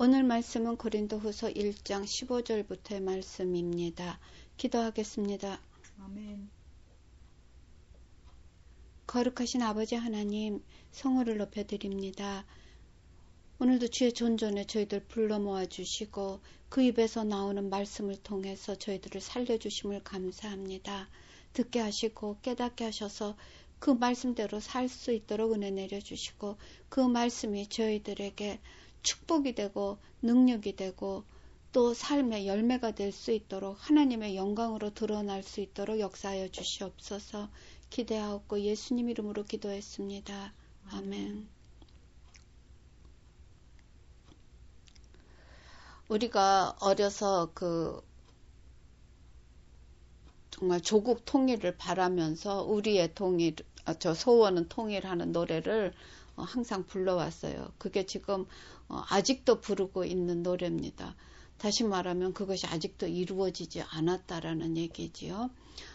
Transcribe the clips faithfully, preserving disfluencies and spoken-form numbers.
오늘 말씀은 고린도후서 일 장 십오 절부터의 말씀입니다. 기도하겠습니다. 아멘. 거룩하신 아버지 하나님, 성호를 높여드립니다. 오늘도 주의 존전에 저희들 불러 모아주시고 그 입에서 나오는 말씀을 통해서 저희들을 살려주심을 감사합니다. 듣게 하시고 깨닫게 하셔서 그 말씀대로 살 수 있도록 은혜 내려주시고 그 말씀이 저희들에게 축복이 되고 능력이 되고 또 삶의 열매가 될 수 있도록 하나님의 영광으로 드러날 수 있도록 역사하여 주시옵소서. 기대하옵고 예수님 이름으로 기도했습니다. 아멘. 우리가 어려서 그 정말 조국 통일을 바라면서 우리의 통일, 저 소원은 통일하는 노래를 항상 불러왔어요. 그게 지금 아직도 부르고 있는 노래입니다. 다시 말하면 그것이 아직도 이루어지지 않았다라는 얘기지요.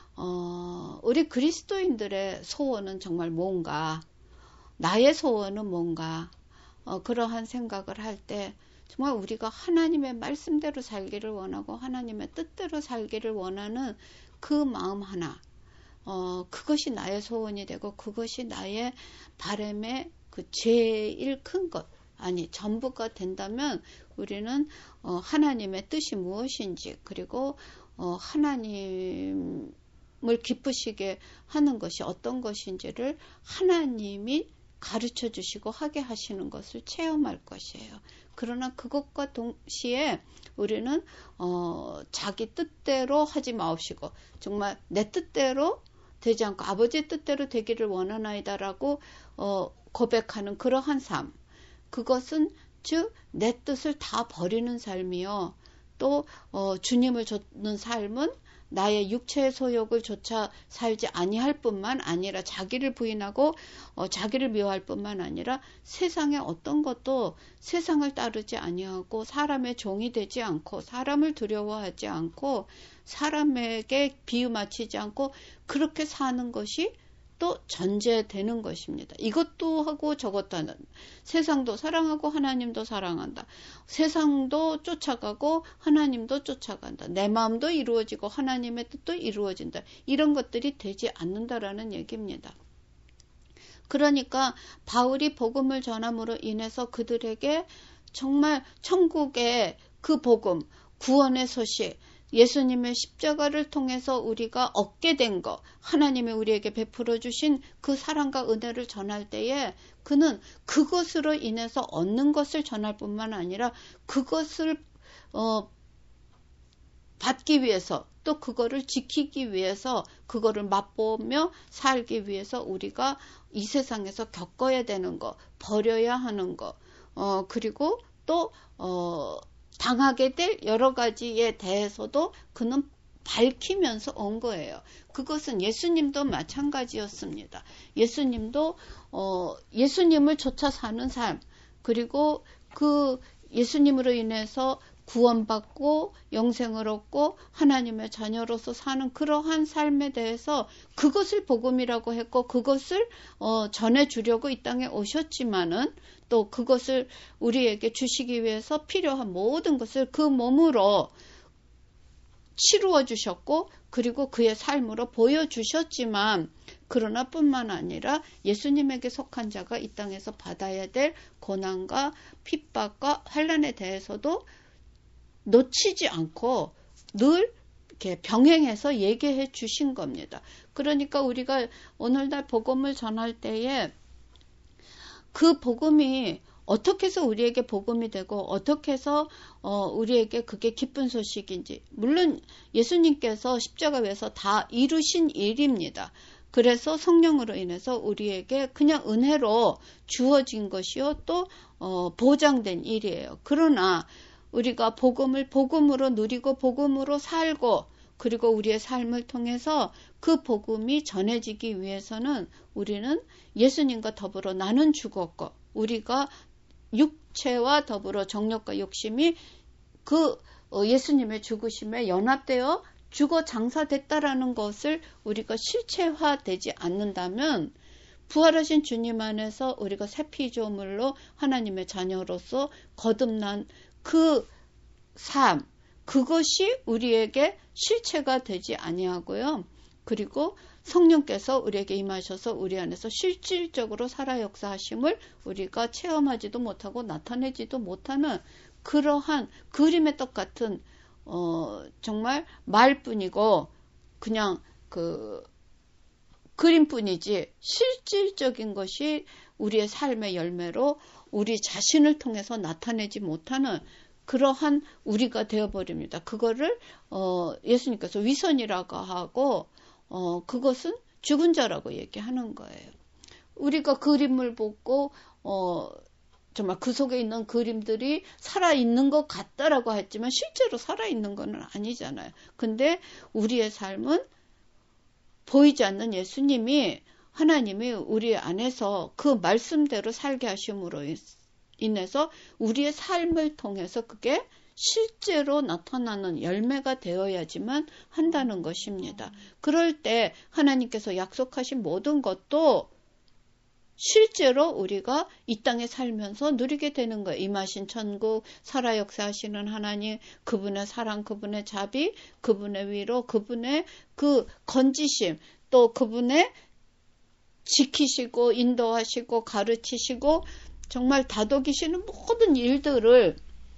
어, 우리 그리스도인들의 소원은 정말 뭔가, 나의 소원은 뭔가, 어, 그러한 생각을 할 때 정말 우리가 하나님의 말씀대로 살기를 원하고 하나님의 뜻대로 살기를 원하는 그 마음 하나, 어, 그것이 나의 소원이 되고 그것이 나의 바람의 그 제일 큰 것, 아니 전부가 된다면 우리는 어, 하나님의 뜻이 무엇인지 그리고 어, 하나님을 기쁘시게 하는 것이 어떤 것인지를 하나님이 가르쳐 주시고 하게 하시는 것을 체험할 것이에요. 그러나 그것과 동시에 우리는 어, 자기 뜻대로 하지 마옵시고 정말 내 뜻대로 되지 않고 아버지의 뜻대로 되기를 원하나이다라고 어, 고백하는 그러한 삶, 그것은 즉 내 뜻을 다 버리는 삶이요. 또 어, 주님을 좇는 삶은 나의 육체의 소욕을 조차 살지 아니할 뿐만 아니라 자기를 부인하고 어, 자기를 미워할 뿐만 아니라 세상의 어떤 것도 세상을 따르지 아니하고 사람의 종이 되지 않고 사람을 두려워하지 않고 사람에게 비유 맞추지 않고 그렇게 사는 것이 또 전제되는 것입니다. 이것도 하고 저것도 하는, 세상도 사랑하고 하나님도 사랑한다. 세상도 쫓아가고 하나님도 쫓아간다. 내 마음도 이루어지고 하나님의 뜻도 이루어진다. 이런 것들이 되지 않는다라는 얘기입니다. 그러니까 바울이 복음을 전함으로 인해서 그들에게 정말 천국의 그 복음, 구원의 소식, 예수님의 십자가를 통해서 우리가 얻게 된 것, 하나님이 우리에게 베풀어 주신 그 사랑과 은혜를 전할 때에 그는 그것으로 인해서 얻는 것을 전할 뿐만 아니라 그것을 어, 받기 위해서 또 그거를 지키기 위해서 그거를 맛보며 살기 위해서 우리가 이 세상에서 겪어야 되는 것, 버려야 하는 것, 어, 그리고 또 어, 당하게 될 여러 가지에 대해서도 그는 밝히면서 온 거예요. 그것은 예수님도 마찬가지였습니다. 예수님도 어, 예수님을 쫓아 사는 삶, 그리고 그 예수님으로 인해서 구원받고 영생을 얻고 하나님의 자녀로서 사는 그러한 삶에 대해서 그것을 복음이라고 했고 그것을 어, 전해주려고 이 땅에 오셨지만은 또 그것을 우리에게 주시기 위해서 필요한 모든 것을 그 몸으로 치루어 주셨고 그리고 그의 삶으로 보여주셨지만 그러나 뿐만 아니라 예수님에게 속한 자가 이 땅에서 받아야 될 고난과 핍박과 환난에 대해서도 놓치지 않고 늘 이렇게 병행해서 얘기해 주신 겁니다. 그러니까 우리가 오늘날 복음을 전할 때에 그 복음이 어떻게 해서 우리에게 복음이 되고 어떻게 해서 어, 우리에게 그게 기쁜 소식인지, 물론 예수님께서 십자가 위에서 다 이루신 일입니다. 그래서 성령으로 인해서 우리에게 그냥 은혜로 주어진 것이요 또 어, 보장된 일이에요. 그러나 우리가 복음을 복음으로 누리고 복음으로 살고 그리고 우리의 삶을 통해서 그 복음이 전해지기 위해서는 우리는 예수님과 더불어 나는 죽었고 우리가 육체와 더불어 정욕과 욕심이 그 예수님의 죽으심에 연합되어 죽어 장사됐다라는 것을 우리가 실체화되지 않는다면 부활하신 주님 안에서 우리가 새 피조물로 하나님의 자녀로서 거듭난 그 삶, 그것이 우리에게 실체가 되지 아니하고요. 그리고 성령께서 우리에게 임하셔서 우리 안에서 실질적으로 살아 역사하심을 우리가 체험하지도 못하고 나타내지도 못하는 그러한 그림의 떡 같은 어, 정말 말뿐이고 그냥 그 그림뿐이지 실질적인 것이 우리의 삶의 열매로 우리 자신을 통해서 나타내지 못하는 그러한 우리가 되어버립니다. 그거를 어, 예수님께서 위선이라고 하고 어, 그것은 죽은 자라고 얘기하는 거예요. 우리가 그림을 보고 어, 정말 그 속에 있는 그림들이 살아있는 것 같다라고 했지만 실제로 살아있는 건 아니잖아요. 근데 우리의 삶은 보이지 않는 예수님이 하나님이 우리 안에서 그 말씀대로 살게 하심으로 인해서 우리의 삶을 통해서 그게 실제로 나타나는 열매가 되어야지만 한다는 것입니다. 그럴 때 하나님께서 약속하신 모든 것도 실제로 우리가 이 땅에 살면서 누리게 되는 거예요. 임하신 천국, 살아 역사하시는 하나님, 그분의 사랑, 그분의 자비, 그분의 위로, 그분의 그 건지심, 또 그분의 지키시고 인도하시고 가르치시고 정말 다독이시는 모든 일들을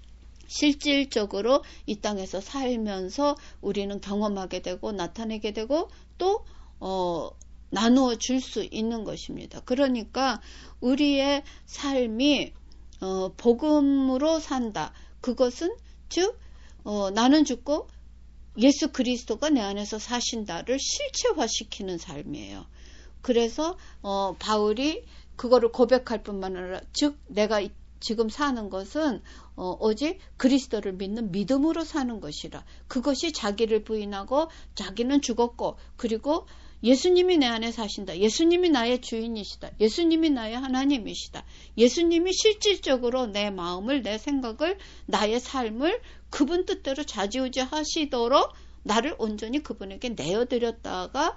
실질적으로 이 땅에서 살면서 우리는 경험하게 되고 나타내게 되고 또 어, 나누어 줄 수 있는 것입니다. 그러니까 우리의 삶이 어, 복음으로 산다. 그것은 즉 어, 나는 죽고 예수 그리스도가 내 안에서 사신다를 실체화시키는 삶이에요. 그래서 어, 바울이 그거를 고백할 뿐만 아니라 즉 내가 지금 사는 것은 어, 오직 그리스도를 믿는 믿음으로 사는 것이라. 그것이 자기를 부인하고 자기는 죽었고 그리고 예수님이 내 안에 사신다. 예수님이 나의 주인이시다. 예수님이 나의 하나님이시다. 예수님이 실질적으로 내 마음을, 내 생각을, 나의 삶을 그분 뜻대로 좌지우지 하시도록 나를 온전히 그분에게 내어드렸다가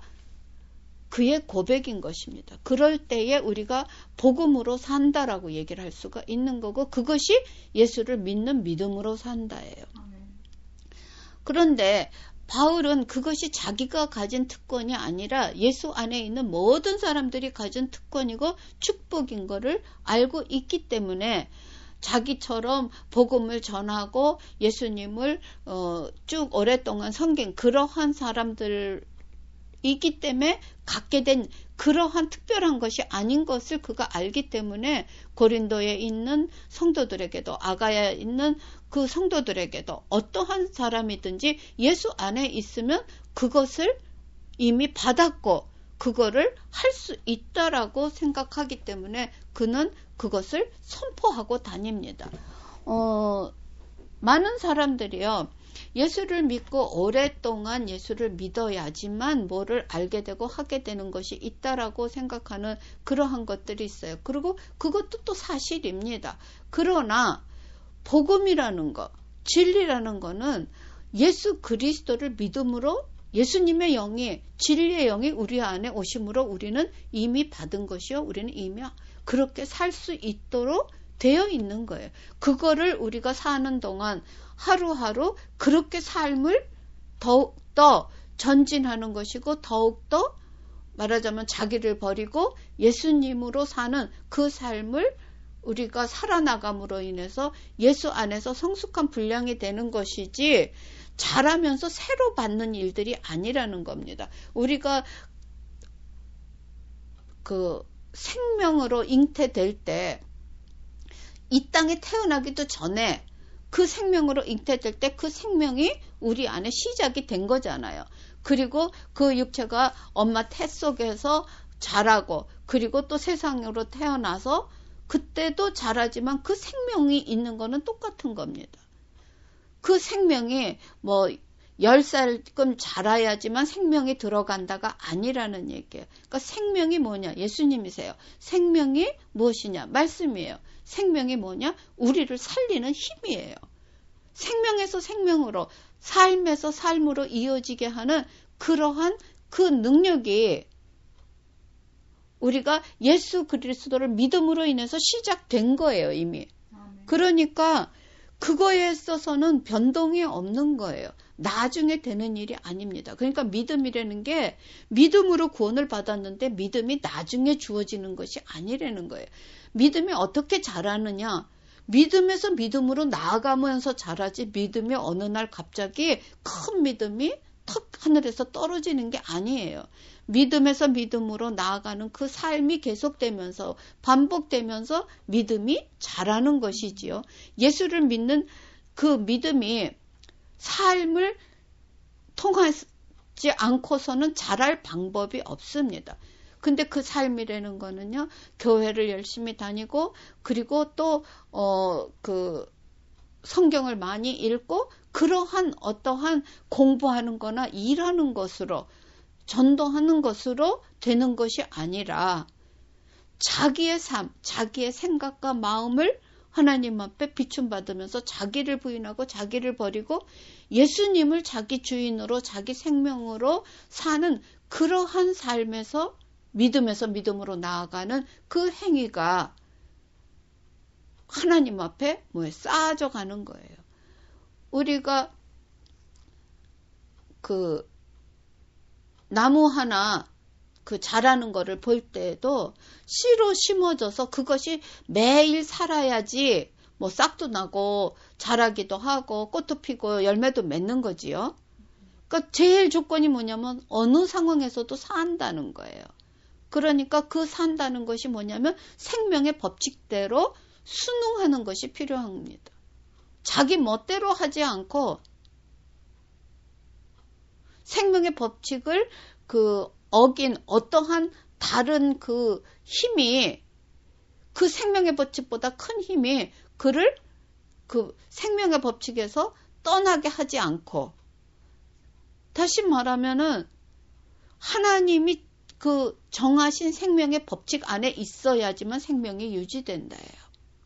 그의 고백인 것입니다. 그럴 때에 우리가 복음으로 산다라고 얘기를 할 수가 있는 거고 그것이 예수를 믿는 믿음으로 산다예요. 그런데 바울은 그것이 자기가 가진 특권이 아니라 예수 안에 있는 모든 사람들이 가진 특권이고 축복인 것을 알고 있기 때문에 자기처럼 복음을 전하고 예수님을 어, 쭉 오랫동안 섬긴 그러한 사람들 이기 때문에 갖게 된 그러한 특별한 것이 아닌 것을 그가 알기 때문에 고린도에 있는 성도들에게도 아가야에 있는 그 성도들에게도 어떠한 사람이든지 예수 안에 있으면 그것을 이미 받았고 그거를 할 수 있다라고 생각하기 때문에 그는 그것을 선포하고 다닙니다. 어, 많은 사람들이요. 예수를 믿고 오랫동안 예수를 믿어야지만 뭐를 알게 되고 하게 되는 것이 있다라고 생각하는 그러한 것들이 있어요. 그리고 그것도 또 사실입니다. 그러나 복음이라는 것, 진리라는 거는 예수 그리스도를 믿음으로 예수님의 영이, 진리의 영이 우리 안에 오심으로 우리는 이미 받은 것이요. 우리는 이미 그렇게 살 수 있도록 되어 있는 거예요. 그거를 우리가 사는 동안 하루하루 그렇게 삶을 더욱더 전진하는 것이고 더욱더 말하자면 자기를 버리고 예수님으로 사는 그 삶을 우리가 살아나감으로 인해서 예수 안에서 성숙한 분량이 되는 것이지 자라면서 새로 받는 일들이 아니라는 겁니다. 우리가 그 생명으로 잉태될 때 이 땅에 태어나기도 전에 그 생명으로 잉태될 때 그 생명이 우리 안에 시작이 된 거잖아요. 그리고 그 육체가 엄마 태 속에서 자라고 그리고 또 세상으로 태어나서 그때도 자라지만 그 생명이 있는 거는 똑같은 겁니다. 그 생명이 뭐 열 살끔 자라야지만 생명이 들어간다가 아니라는 얘기예요. 그러니까 생명이 뭐냐? 예수님이세요. 생명이 무엇이냐? 말씀이에요. 생명이 뭐냐? 우리를 살리는 힘이에요. 생명에서 생명으로, 삶에서 삶으로 이어지게 하는 그러한 그 능력이 우리가 예수 그리스도를 믿음으로 인해서 시작된 거예요, 이미. 그러니까 그거에 있어서는 변동이 없는 거예요. 나중에 되는 일이 아닙니다. 그러니까 믿음이라는 게 믿음으로 구원을 받았는데 믿음이 나중에 주어지는 것이 아니라는 거예요. 믿음이 어떻게 자라느냐? 믿음에서 믿음으로 나아가면서 자라지 믿음이 어느 날 갑자기 큰 믿음이 턱 하늘에서 떨어지는 게 아니에요. 믿음에서 믿음으로 나아가는 그 삶이 계속되면서 반복되면서 믿음이 자라는 것이지요. 예수를 믿는 그 믿음이 삶을 통하지 않고서는 자랄 방법이 없습니다. 근데 그 삶이라는 거는요, 교회를 열심히 다니고, 그리고 또, 어, 그, 성경을 많이 읽고, 그러한 어떠한 공부하는 거나 일하는 것으로, 전도하는 것으로 되는 것이 아니라, 자기의 삶, 자기의 생각과 마음을 하나님 앞에 비춤받으면서 자기를 부인하고 자기를 버리고 예수님을 자기 주인으로 자기 생명으로 사는 그러한 삶에서 믿음에서 믿음으로 나아가는 그 행위가 하나님 앞에 뭐에 쌓아져 가는 거예요. 우리가 그 나무 하나 그 자라는 거를 볼 때에도 씨로 심어져서 그것이 매일 살아야지 뭐 싹도 나고 자라기도 하고 꽃도 피고 열매도 맺는 거지요. 그러니까 제일 조건이 뭐냐면 어느 상황에서도 산다는 거예요. 그러니까 그 산다는 것이 뭐냐면 생명의 법칙대로 순응하는 것이 필요합니다. 자기 멋대로 하지 않고 생명의 법칙을 그 어긴 어떠한 다른 그 힘이 그 생명의 법칙보다 큰 힘이 그를 그 생명의 법칙에서 떠나게 하지 않고 다시 말하면은 하나님이 그 정하신 생명의 법칙 안에 있어야지만 생명이 유지된다예요.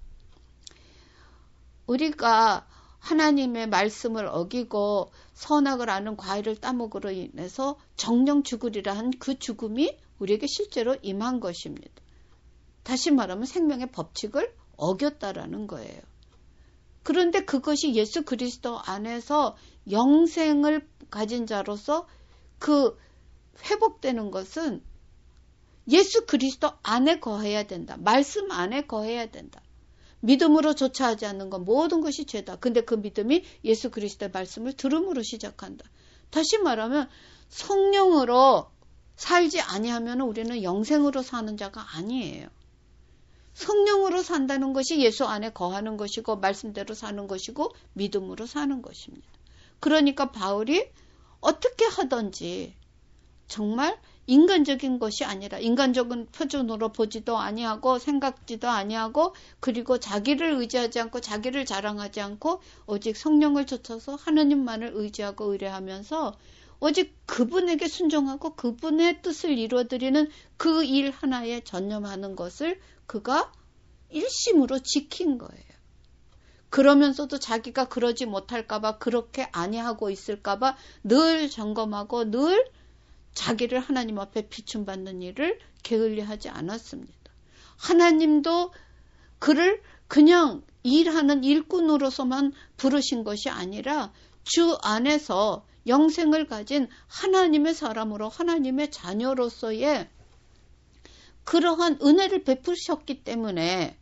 우리가 하나님의 말씀을 어기고 선악을 아는 과일을 따먹으로 인해서 정령 죽으리라 한 그 죽음이 우리에게 실제로 임한 것입니다. 다시 말하면 생명의 법칙을 어겼다라는 거예요. 그런데 그것이 예수 그리스도 안에서 영생을 가진 자로서 그 회복되는 것은 예수 그리스도 안에 거해야 된다. 말씀 안에 거해야 된다. 믿음으로 조차하지 않는 건 모든 것이 죄다. 근데 그 믿음이 예수 그리스도의 말씀을 들음으로 시작한다. 다시 말하면 성령으로 살지 아니하면 우리는 영생으로 사는 자가 아니에요. 성령으로 산다는 것이 예수 안에 거하는 것이고 말씀대로 사는 것이고 믿음으로 사는 것입니다. 그러니까 바울이 어떻게 하든지 정말 인간적인 것이 아니라 인간적인 표준으로 보지도 아니하고 생각지도 아니하고 그리고 자기를 의지하지 않고 자기를 자랑하지 않고 오직 성령을 좇아서 하나님만을 의지하고 의뢰하면서 오직 그분에게 순종하고 그분의 뜻을 이루어드리는 그 일 하나에 전념하는 것을 그가 일심으로 지킨 거예요. 그러면서도 자기가 그러지 못할까봐 그렇게 아니하고 있을까봐 늘 점검하고 늘 자기를 하나님 앞에 비춤받는 일을 게을리하지 않았습니다. 하나님도 그를 그냥 일하는 일꾼으로서만 부르신 것이 아니라 주 안에서 영생을 가진 하나님의 사람으로 하나님의 자녀로서의 그러한 은혜를 베푸셨기 때문에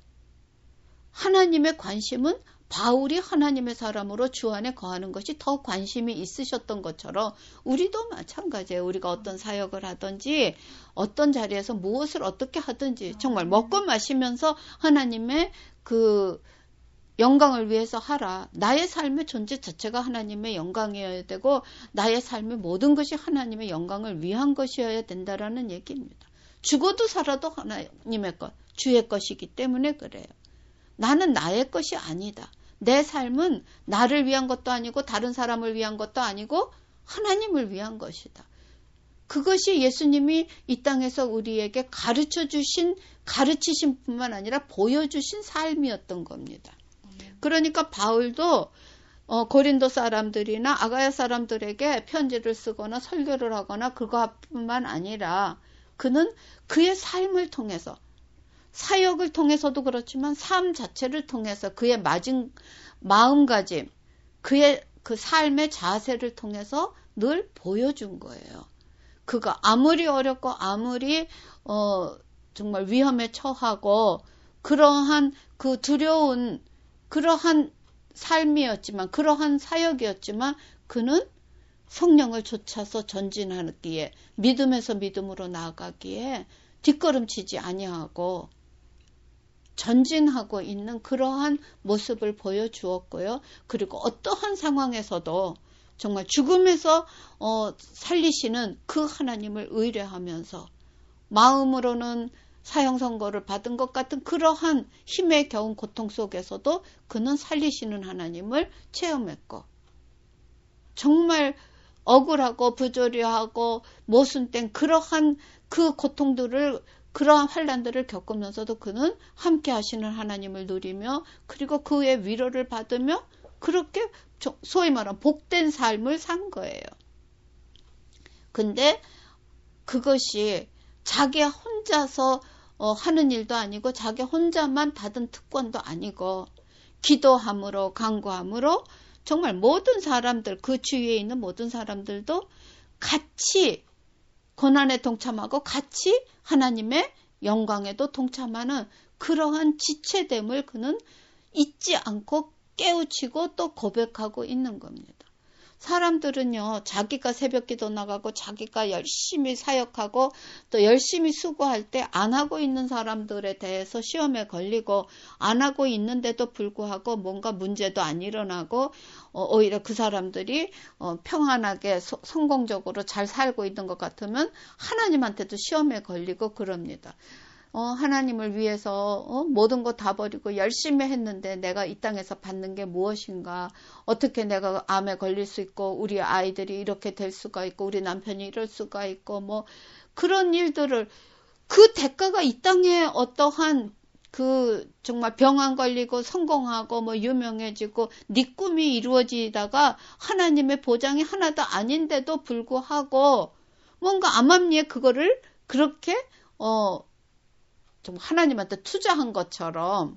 하나님의 관심은 바울이 하나님의 사람으로 주 안에 거하는 것이 더 관심이 있으셨던 것처럼 우리도 마찬가지예요. 우리가 어떤 사역을 하든지 어떤 자리에서 무엇을 어떻게 하든지 정말 먹고 마시면서 하나님의 그 영광을 위해서 하라. 나의 삶의 존재 자체가 하나님의 영광이어야 되고 나의 삶의 모든 것이 하나님의 영광을 위한 것이어야 된다라는 얘기입니다. 죽어도 살아도 하나님의 것, 주의 것이기 때문에 그래요. 나는 나의 것이 아니다. 내 삶은 나를 위한 것도 아니고 다른 사람을 위한 것도 아니고 하나님을 위한 것이다. 그것이 예수님이 이 땅에서 우리에게 가르쳐 주신, 가르치신 뿐만 아니라 보여주신 삶이었던 겁니다. 그러니까 바울도 어, 고린도 사람들이나 아가야 사람들에게 편지를 쓰거나 설교를 하거나 그것뿐만 아니라 그는 그의 삶을 통해서 사역을 통해서도 그렇지만 삶 자체를 통해서 그의 맞은 마음가짐, 그의 그 삶의 자세를 통해서 늘 보여준 거예요. 그가 아무리 어렵고 아무리 어 정말 위험에 처하고 그러한 그 두려운 그러한 삶이었지만 그러한 사역이었지만 그는 성령을 좇아서 전진하기에 믿음에서 믿음으로 나아가기에 뒷걸음치지 아니하고 전진하고 있는 그러한 모습을 보여주었고요. 그리고 어떠한 상황에서도 정말 죽음에서 어, 살리시는 그 하나님을 의뢰하면서 마음으로는 사형 선고를 받은 것 같은 그러한 힘에 겨운 고통 속에서도 그는 살리시는 하나님을 체험했고 정말 억울하고 부조리하고 모순된 그러한 그 고통들을 그러한 환난들을 겪으면서도 그는 함께 하시는 하나님을 누리며 그리고 그의 위로를 받으며 그렇게 소위 말하는 복된 삶을 산 거예요. 근데 그것이 자기 혼자서 어, 하는 일도 아니고 자기 혼자만 받은 특권도 아니고 기도함으로 간구함으로 정말 모든 사람들 그 주위에 있는 모든 사람들도 같이 고난에 동참하고 같이 하나님의 영광에도 동참하는 그러한 지체됨을 그는 잊지 않고 깨우치고 또 고백하고 있는 겁니다. 사람들은요, 자기가 새벽기도 나가고 자기가 열심히 사역하고 또 열심히 수고할 때 안 하고 있는 사람들에 대해서 시험에 걸리고 안 하고 있는데도 불구하고 뭔가 문제도 안 일어나고 어, 오히려 그 사람들이 어, 평안하게 소, 성공적으로 잘 살고 있는 것 같으면 하나님한테도 시험에 걸리고 그럽니다. 어, 하나님을 위해서 어, 모든 거 다 버리고 열심히 했는데 내가 이 땅에서 받는 게 무엇인가? 어떻게 내가 암에 걸릴 수 있고 우리 아이들이 이렇게 될 수가 있고 우리 남편이 이럴 수가 있고 뭐 그런 일들을 그 대가가 이 땅에 어떠한 그 정말 병 안 걸리고 성공하고 뭐 유명해지고 네 꿈이 이루어지다가 하나님의 보장이 하나도 아닌데도 불구하고 뭔가 암암리에 그거를 그렇게 어 좀 하나님한테 투자한 것처럼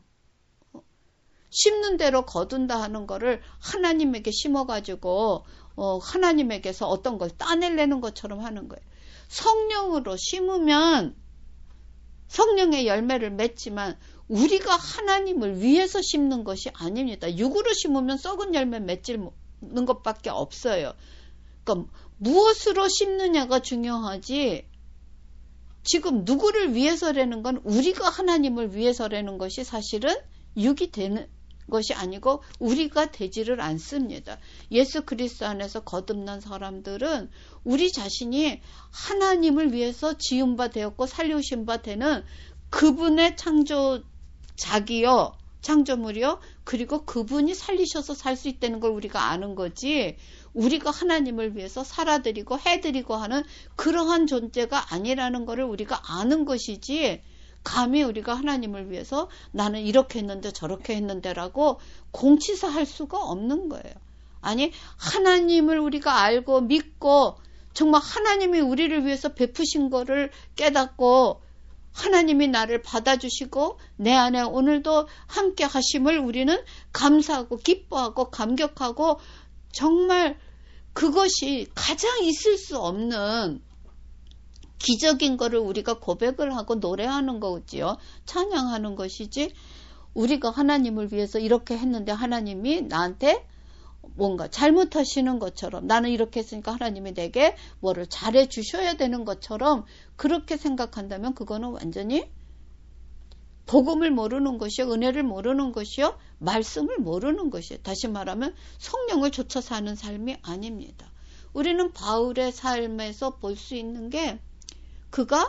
심는 대로 거둔다 하는 거를 하나님에게 심어가지고 어, 하나님에게서 어떤 걸 따내려는 것처럼 하는 거예요. 성령으로 심으면 성령의 열매를 맺지만 우리가 하나님을 위해서 심는 것이 아닙니다. 육으로 심으면 썩은 열매 맺는 것밖에 없어요. 그러니까 무엇으로 심느냐가 중요하지 지금 누구를 위해서라는 건 우리가 하나님을 위해서라는 것이 사실은 육이 되는 것이 아니고 우리가 되지를 않습니다. 예수 그리스도 안에서 거듭난 사람들은 우리 자신이 하나님을 위해서 지은 바 되었고 살려오신 바 되는 그분의 창조자기요, 창조물이요, 그리고 그분이 살리셔서 살 수 있다는 걸 우리가 아는 거지 우리가 하나님을 위해서 살아드리고 해드리고 하는 그러한 존재가 아니라는 것을 우리가 아는 것이지 감히 우리가 하나님을 위해서 나는 이렇게 했는데 저렇게 했는데라고 공치사할 수가 없는 거예요. 아니 하나님을 우리가 알고 믿고 정말 하나님이 우리를 위해서 베푸신 거를 깨닫고 하나님이 나를 받아주시고 내 안에 오늘도 함께 하심을 우리는 감사하고 기뻐하고 감격하고 정말 그것이 가장 있을 수 없는 기적인 거를 우리가 고백을 하고 노래하는 거지요. 찬양하는 것이지 우리가 하나님을 위해서 이렇게 했는데 하나님이 나한테 뭔가 잘못하시는 것처럼 나는 이렇게 했으니까 하나님이 내게 뭐를 잘해 주셔야 되는 것처럼 그렇게 생각한다면 그거는 완전히 복음을 모르는 것이요, 은혜를 모르는 것이요, 말씀을 모르는 것이요. 다시 말하면 성령을 좇아 사는 삶이 아닙니다. 우리는 바울의 삶에서 볼 수 있는 게 그가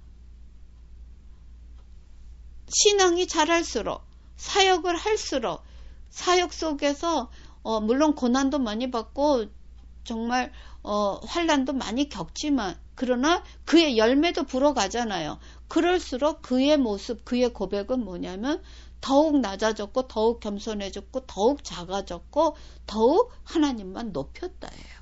신앙이 자랄수록 사역을 할수록 사역 속에서 어, 물론 고난도 많이 받고 정말 어, 환난도 많이 겪지만 그러나 그의 열매도 불어가잖아요. 그럴수록 그의 모습, 그의 고백은 뭐냐면 더욱 낮아졌고 더욱 겸손해졌고 더욱 작아졌고 더욱 하나님만 높였다예요.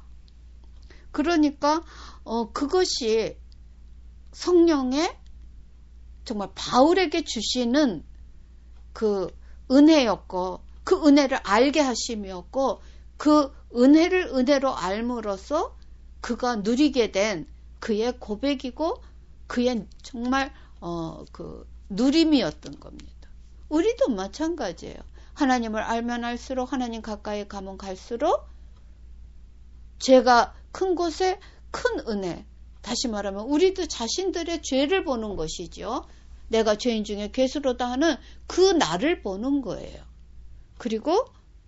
그러니까 어, 그것이 성령의 정말 바울에게 주시는 그 은혜였고, 그 은혜를 알게 하심이었고, 그 은혜를 은혜로 알므로써 그가 누리게 된 그의 고백이고 그의 정말 어, 그 누림이었던 겁니다. 우리도 마찬가지예요. 하나님을 알면 알수록, 하나님 가까이 가면 갈수록 죄가 큰 곳에 큰 은혜, 다시 말하면 우리도 자신들의 죄를 보는 것이죠. 내가 죄인 중에 괴수로다 하는 그 나를 보는 거예요. 그리고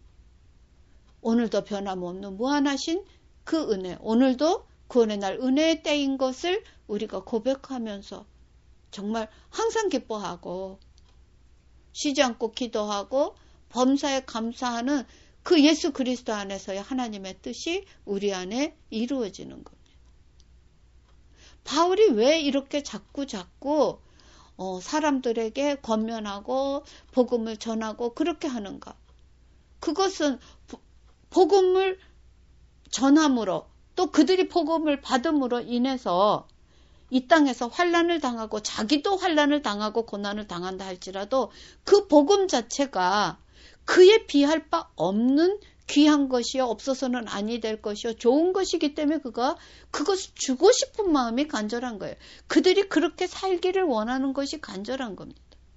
오늘도 변함없는 무한하신 그 은혜, 오늘도 구원의 날 은혜의 때인 것을 우리가 고백하면서 정말 항상 기뻐하고 쉬지 않고 기도하고 범사에 감사하는 그 예수 그리스도 안에서의 하나님의 뜻이 우리 안에 이루어지는 겁니다. 바울이 왜 이렇게 자꾸 자꾸 어, 사람들에게 권면하고 복음을 전하고 그렇게 하는가? 그것은 복음을 전함으로 또 그들이 복음을 받음으로 인해서 이 땅에서 환난을 당하고 자기도 환난을 당하고 고난을 당한다 할지라도 그 복음 자체가 그에 비할 바 없는 귀한 것이요, 없어서는 아니 될 것이요, 좋은 것이기 때문에 그가 그것을 주고 싶은 마음이 간절한 거예요. 그들이 그렇게 살기를 원하는 것이 간절한 겁니다.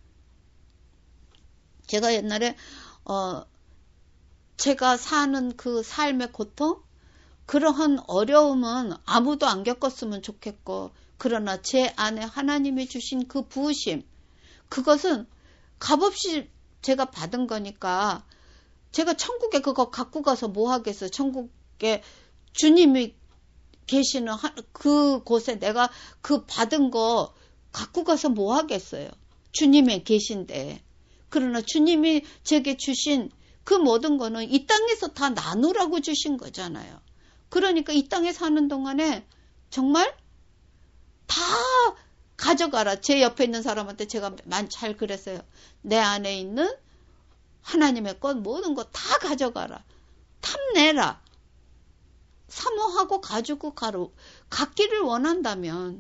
제가 옛날에 어 제가 사는 그 삶의 고통, 그러한 어려움은 아무도 안 겪었으면 좋겠고, 그러나 제 안에 하나님이 주신 그 부으심, 그것은 값없이 제가 받은 거니까 제가 천국에 그거 갖고 가서 뭐 하겠어요. 천국에 주님이 계시는 그 곳에 내가 그 받은 거 갖고 가서 뭐 하겠어요. 주님이 계신데. 그러나 주님이 제게 주신 그 모든 거는 이 땅에서 다 나누라고 주신 거잖아요. 그러니까 이 땅에 사는 동안에 정말 다 가져가라. 제 옆에 있는 사람한테 제가 잘 그랬어요. 내 안에 있는 하나님의 것 모든 거 다 가져가라. 탐내라. 사모하고 가지고 가로 갖기를 원한다면.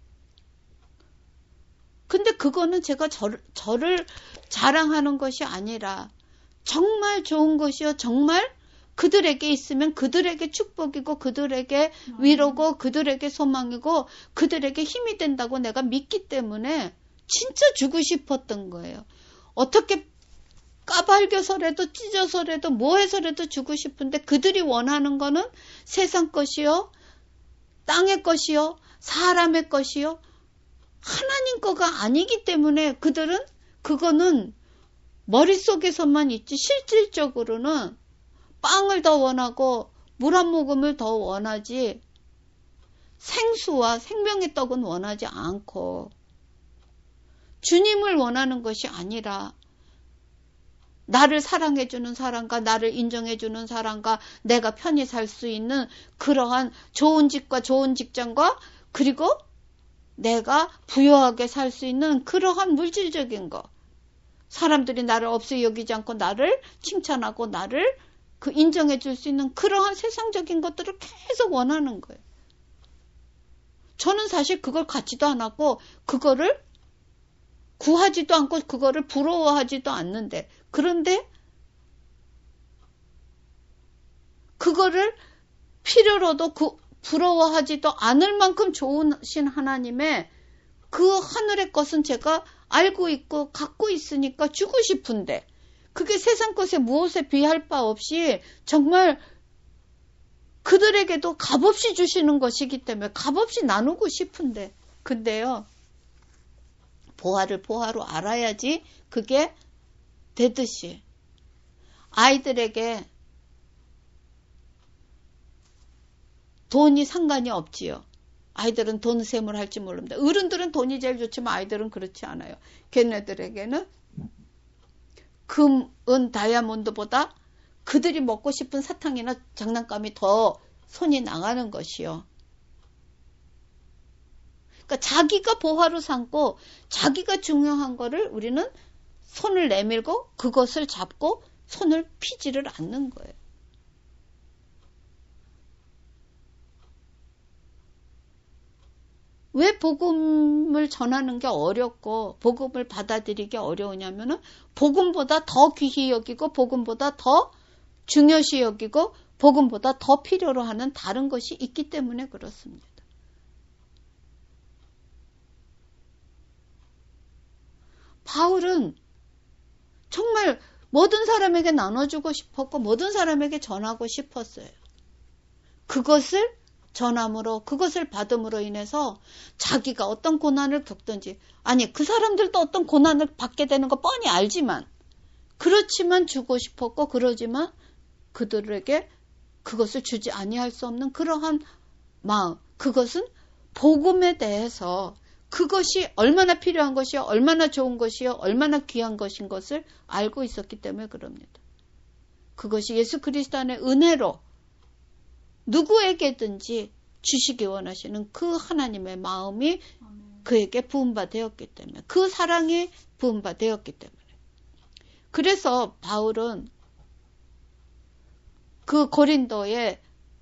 근데 그거는 제가 저를, 저를 자랑하는 것이 아니라 정말 좋은 것이요. 정말 그들에게 있으면 그들에게 축복이고 그들에게 위로고 그들에게 소망이고 그들에게 힘이 된다고 내가 믿기 때문에 진짜 주고 싶었던 거예요. 어떻게 까발겨서라도 찢어서라도 뭐 해서라도 주고 싶은데 그들이 원하는 거는 세상 것이요, 땅의 것이요, 사람의 것이요, 하나님 거가 아니기 때문에 그들은 그거는 머릿속에서만 있지 실질적으로는 빵을 더 원하고 물 한 모금을 더 원하지 생수와 생명의 떡은 원하지 않고 주님을 원하는 것이 아니라 나를 사랑해주는 사람과 나를 인정해주는 사람과 내가 편히 살 수 있는 그러한 좋은 집과 좋은 직장과 그리고 내가 부유하게 살 수 있는 그러한 물질적인 거, 사람들이 나를 없이 여기지 않고 나를 칭찬하고 나를 그 인정해 줄 수 있는 그러한 세상적인 것들을 계속 원하는 거예요. 저는 사실 그걸 갖지도 않았고 그거를 구하지도 않고 그거를 부러워하지도 않는데, 그런데 그거를 필요로도 그 부러워하지도 않을 만큼 좋으신 하나님의 그 하늘의 것은 제가 알고 있고 갖고 있으니까 주고 싶은데 그게 세상 것에 무엇에 비할 바 없이 정말 그들에게도 값없이 주시는 것이기 때문에 값없이 나누고 싶은데, 근데요 보화를 보화로 알아야지 그게 되듯이 아이들에게 돈이 상관이 없지요. 아이들은 돈 셈을 할지 모릅니다. 어른들은 돈이 제일 좋지만 아이들은 그렇지 않아요. 걔네들에게는 금, 은, 다이아몬드보다 그들이 먹고 싶은 사탕이나 장난감이 더 손이 나가는 것이요. 그러니까 자기가 보화로 삼고 자기가 중요한 거를 우리는 손을 내밀고 그것을 잡고 손을 피지를 않는 거예요. 왜 복음을 전하는 게 어렵고 복음을 받아들이기 어려우냐면은 복음보다 더 귀히 여기고 복음보다 더 중요시 여기고 복음보다 더 필요로 하는 다른 것이 있기 때문에 그렇습니다. 바울은 정말 모든 사람에게 나눠주고 싶었고 모든 사람에게 전하고 싶었어요. 그것을 전함으로 그것을 받음으로 인해서 자기가 어떤 고난을 겪든지 아니 그 사람들도 어떤 고난을 받게 되는 거 뻔히 알지만 그렇지만 주고 싶었고 그러지만 그들에게 그것을 주지 아니할 수 없는 그러한 마음 그것은 복음에 대해서 그것이 얼마나 필요한 것이요 얼마나 좋은 것이요 얼마나 귀한 것인 것을 알고 있었기 때문에 그럽니다. 그것이 예수 그리스도 안의 은혜로 누구에게든지 주시기 원하시는 그 하나님의 마음이 그에게 부음받았기 때문에 그 사랑이 부음받았기 때문에 그래서 바울은 그 고린도에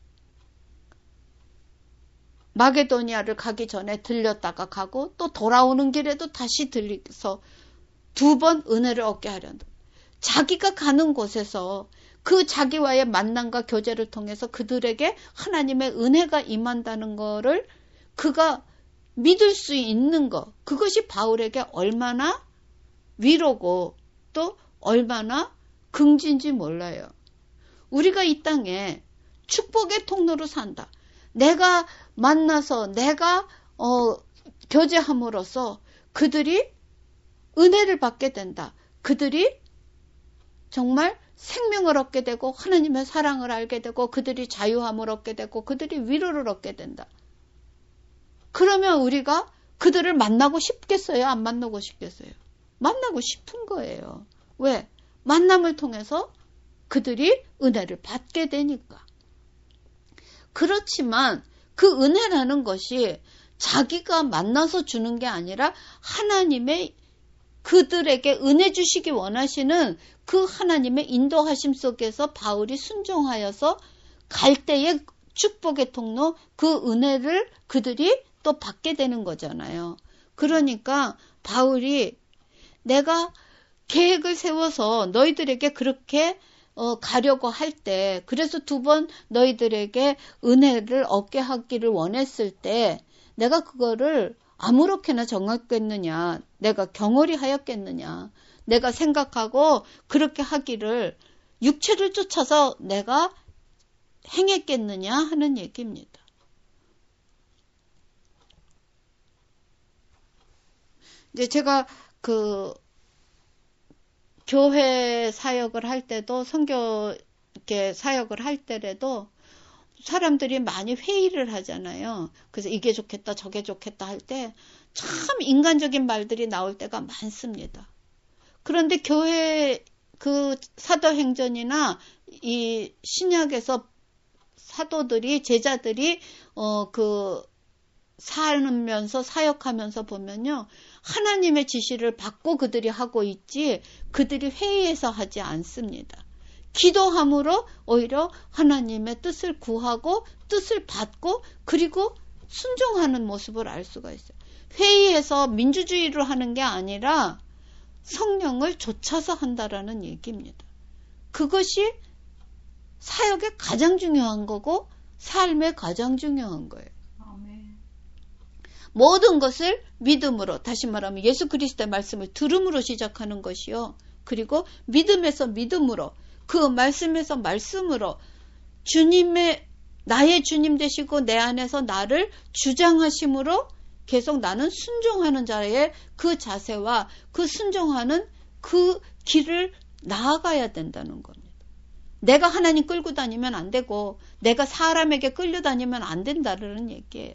마게도니아를 가기 전에 들렸다가 가고 또 돌아오는 길에도 다시 들려서 두 번 은혜를 얻게 하려는 자기가 가는 곳에서 그 자기와의 만남과 교제를 통해서 그들에게 하나님의 은혜가 임한다는 거를 그가 믿을 수 있는 것 그것이 바울에게 얼마나 위로고 또 얼마나 긍지인지 몰라요. 우리가 이 땅에 축복의 통로로 산다. 내가 만나서 내가 어, 교제함으로써 그들이 은혜를 받게 된다. 그들이 정말 생명을 얻게 되고 하나님의 사랑을 알게 되고 그들이 자유함을 얻게 되고 그들이 위로를 얻게 된다. 그러면 우리가 그들을 만나고 싶겠어요? 안 만나고 싶겠어요? 만나고 싶은 거예요. 왜? 만남을 통해서 그들이 은혜를 받게 되니까. 그렇지만 그 은혜라는 것이 자기가 만나서 주는 게 아니라 하나님의 그들에게 은혜 주시기 원하시는 그 하나님의 인도하심 속에서 바울이 순종하여서 갈 때의 축복의 통로 그 은혜를 그들이 또 받게 되는 거잖아요. 그러니까 바울이 내가 계획을 세워서 너희들에게 그렇게 어, 가려고 할 때 그래서 두 번 너희들에게 은혜를 얻게 하기를 원했을 때 내가 그거를 아무렇게나 정했겠느냐 내가 경홀히 하였겠느냐 내가 생각하고 그렇게 하기를 육체를 쫓아서 내가 행했겠느냐 하는 얘기입니다. 이제 제가 그 교회 사역을 할 때도 선교 이렇게 사역을 할 때라도 사람들이 많이 회의를 하잖아요. 그래서 이게 좋겠다 저게 좋겠다 할 때 참 인간적인 말들이 나올 때가 많습니다. 그런데 교회 그 사도행전이나 이 신약에서 사도들이 제자들이 어 그 살면서 사역하면서 보면요. 하나님의 지시를 받고 그들이 하고 있지 그들이 회의해서 하지 않습니다. 기도함으로 오히려 하나님의 뜻을 구하고 뜻을 받고 그리고 순종하는 모습을 알 수가 있어요. 회의해서 민주주의로 하는 게 아니라 성령을 좇아서 한다라는 얘기입니다. 그것이 사역에 가장 중요한 거고 삶에 가장 중요한 거예요. 아멘. 모든 것을 믿음으로 다시 말하면 예수 그리스도의 말씀을 들음으로 시작하는 것이요. 그리고 믿음에서 믿음으로 그 말씀에서 말씀으로 주님의 나의 주님 되시고 내 안에서 나를 주장하심으로 계속 나는 순종하는 자의 그 자세와 그 순종하는 그 길을 나아가야 된다는 겁니다. 내가 하나님 끌고 다니면 안 되고 내가 사람에게 끌려다니면 안 된다는 얘기예요.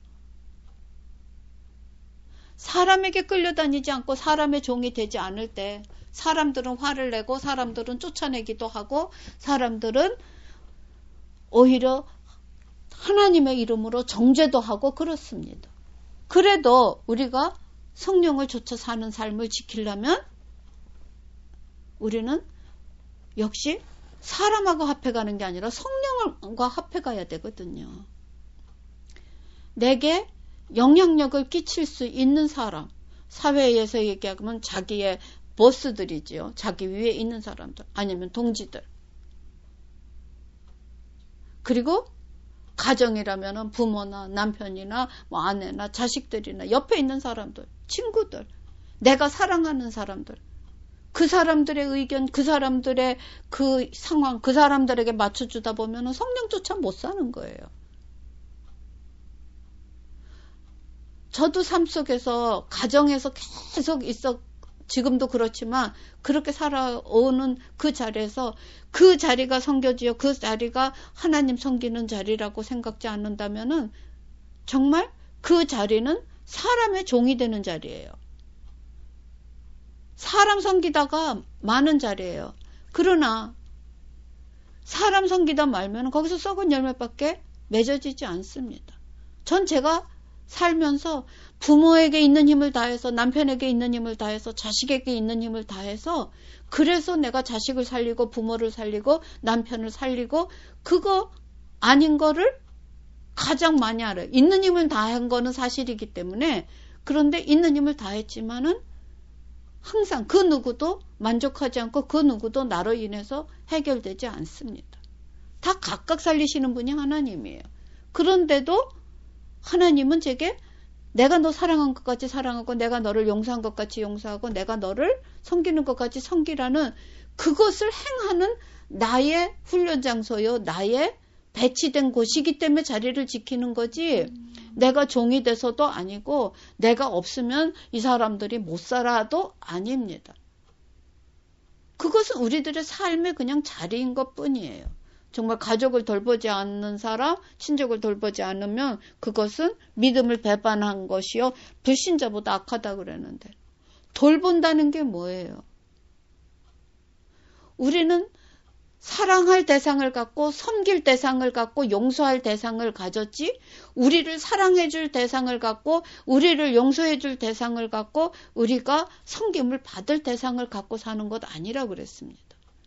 사람에게 끌려다니지 않고 사람의 종이 되지 않을 때 사람들은 화를 내고 사람들은 쫓아내기도 하고 사람들은 오히려 하나님의 이름으로 정죄도 하고 그렇습니다. 그래도 우리가 성령을 좇아 사는 삶을 지키려면 우리는 역시 사람하고 합해가는 게 아니라 성령과 합해가야 되거든요. 내게 영향력을 끼칠 수 있는 사람, 사회에서 얘기하면 자기의 보스들이지요. 자기 위에 있는 사람들, 아니면 동지들. 그리고 가정이라면 부모나 남편이나 뭐 아내나 자식들이나 옆에 있는 사람들, 친구들, 내가 사랑하는 사람들, 그 사람들의 의견, 그 사람들의 그 상황, 그 사람들에게 맞춰주다 보면 성령조차 못 사는 거예요. 저도 삶 속에서 가정에서 계속 있어, 지금도 그렇지만 그렇게 살아오는 그 자리에서 그 자리가 섬겨지어 그 자리가 하나님 섬기는 자리라고 생각지 않는다면은 정말 그 자리는 사람의 종이 되는 자리예요. 사람 섬기다가 많은 자리예요. 그러나 사람 섬기다 말면 거기서 썩은 열매밖에 맺어지지 않습니다. 전 제가 살면서 부모에게 있는 힘을 다해서, 남편에게 있는 힘을 다해서, 자식에게 있는 힘을 다해서, 그래서 내가 자식을 살리고 부모를 살리고 남편을 살리고, 그거 아닌 거를 가장 많이 알아요. 있는 힘을 다한 거는 사실이기 때문에. 그런데 있는 힘을 다했지만은 항상 그 누구도 만족하지 않고 그 누구도 나로 인해서 해결되지 않습니다. 다 각각 살리시는 분이 하나님이에요. 그런데도 하나님은 제게 내가 너 사랑한 것 같이 사랑하고, 내가 너를 용서한 것 같이 용서하고, 내가 너를 섬기는 것 같이 섬기라는 그것을 행하는 나의 훈련 장소요, 나의 배치된 곳이기 때문에 자리를 지키는 거지, 음. 내가 종이 돼서도 아니고, 내가 없으면 이 사람들이 못 살아도 아닙니다. 그것은 우리들의 삶의 그냥 자리인 것 뿐이에요. 정말 가족을 돌보지 않는 사람, 친족을 돌보지 않으면 그것은 믿음을 배반한 것이요, 불신자보다 악하다 그랬는데, 돌본다는 게 뭐예요? 우리는 사랑할 대상을 갖고, 섬길 대상을 갖고, 용서할 대상을 가졌지, 우리를 사랑해줄 대상을 갖고, 우리를 용서해줄 대상을 갖고, 우리가 섬김을 받을 대상을 갖고 사는 것 아니라 그랬습니다.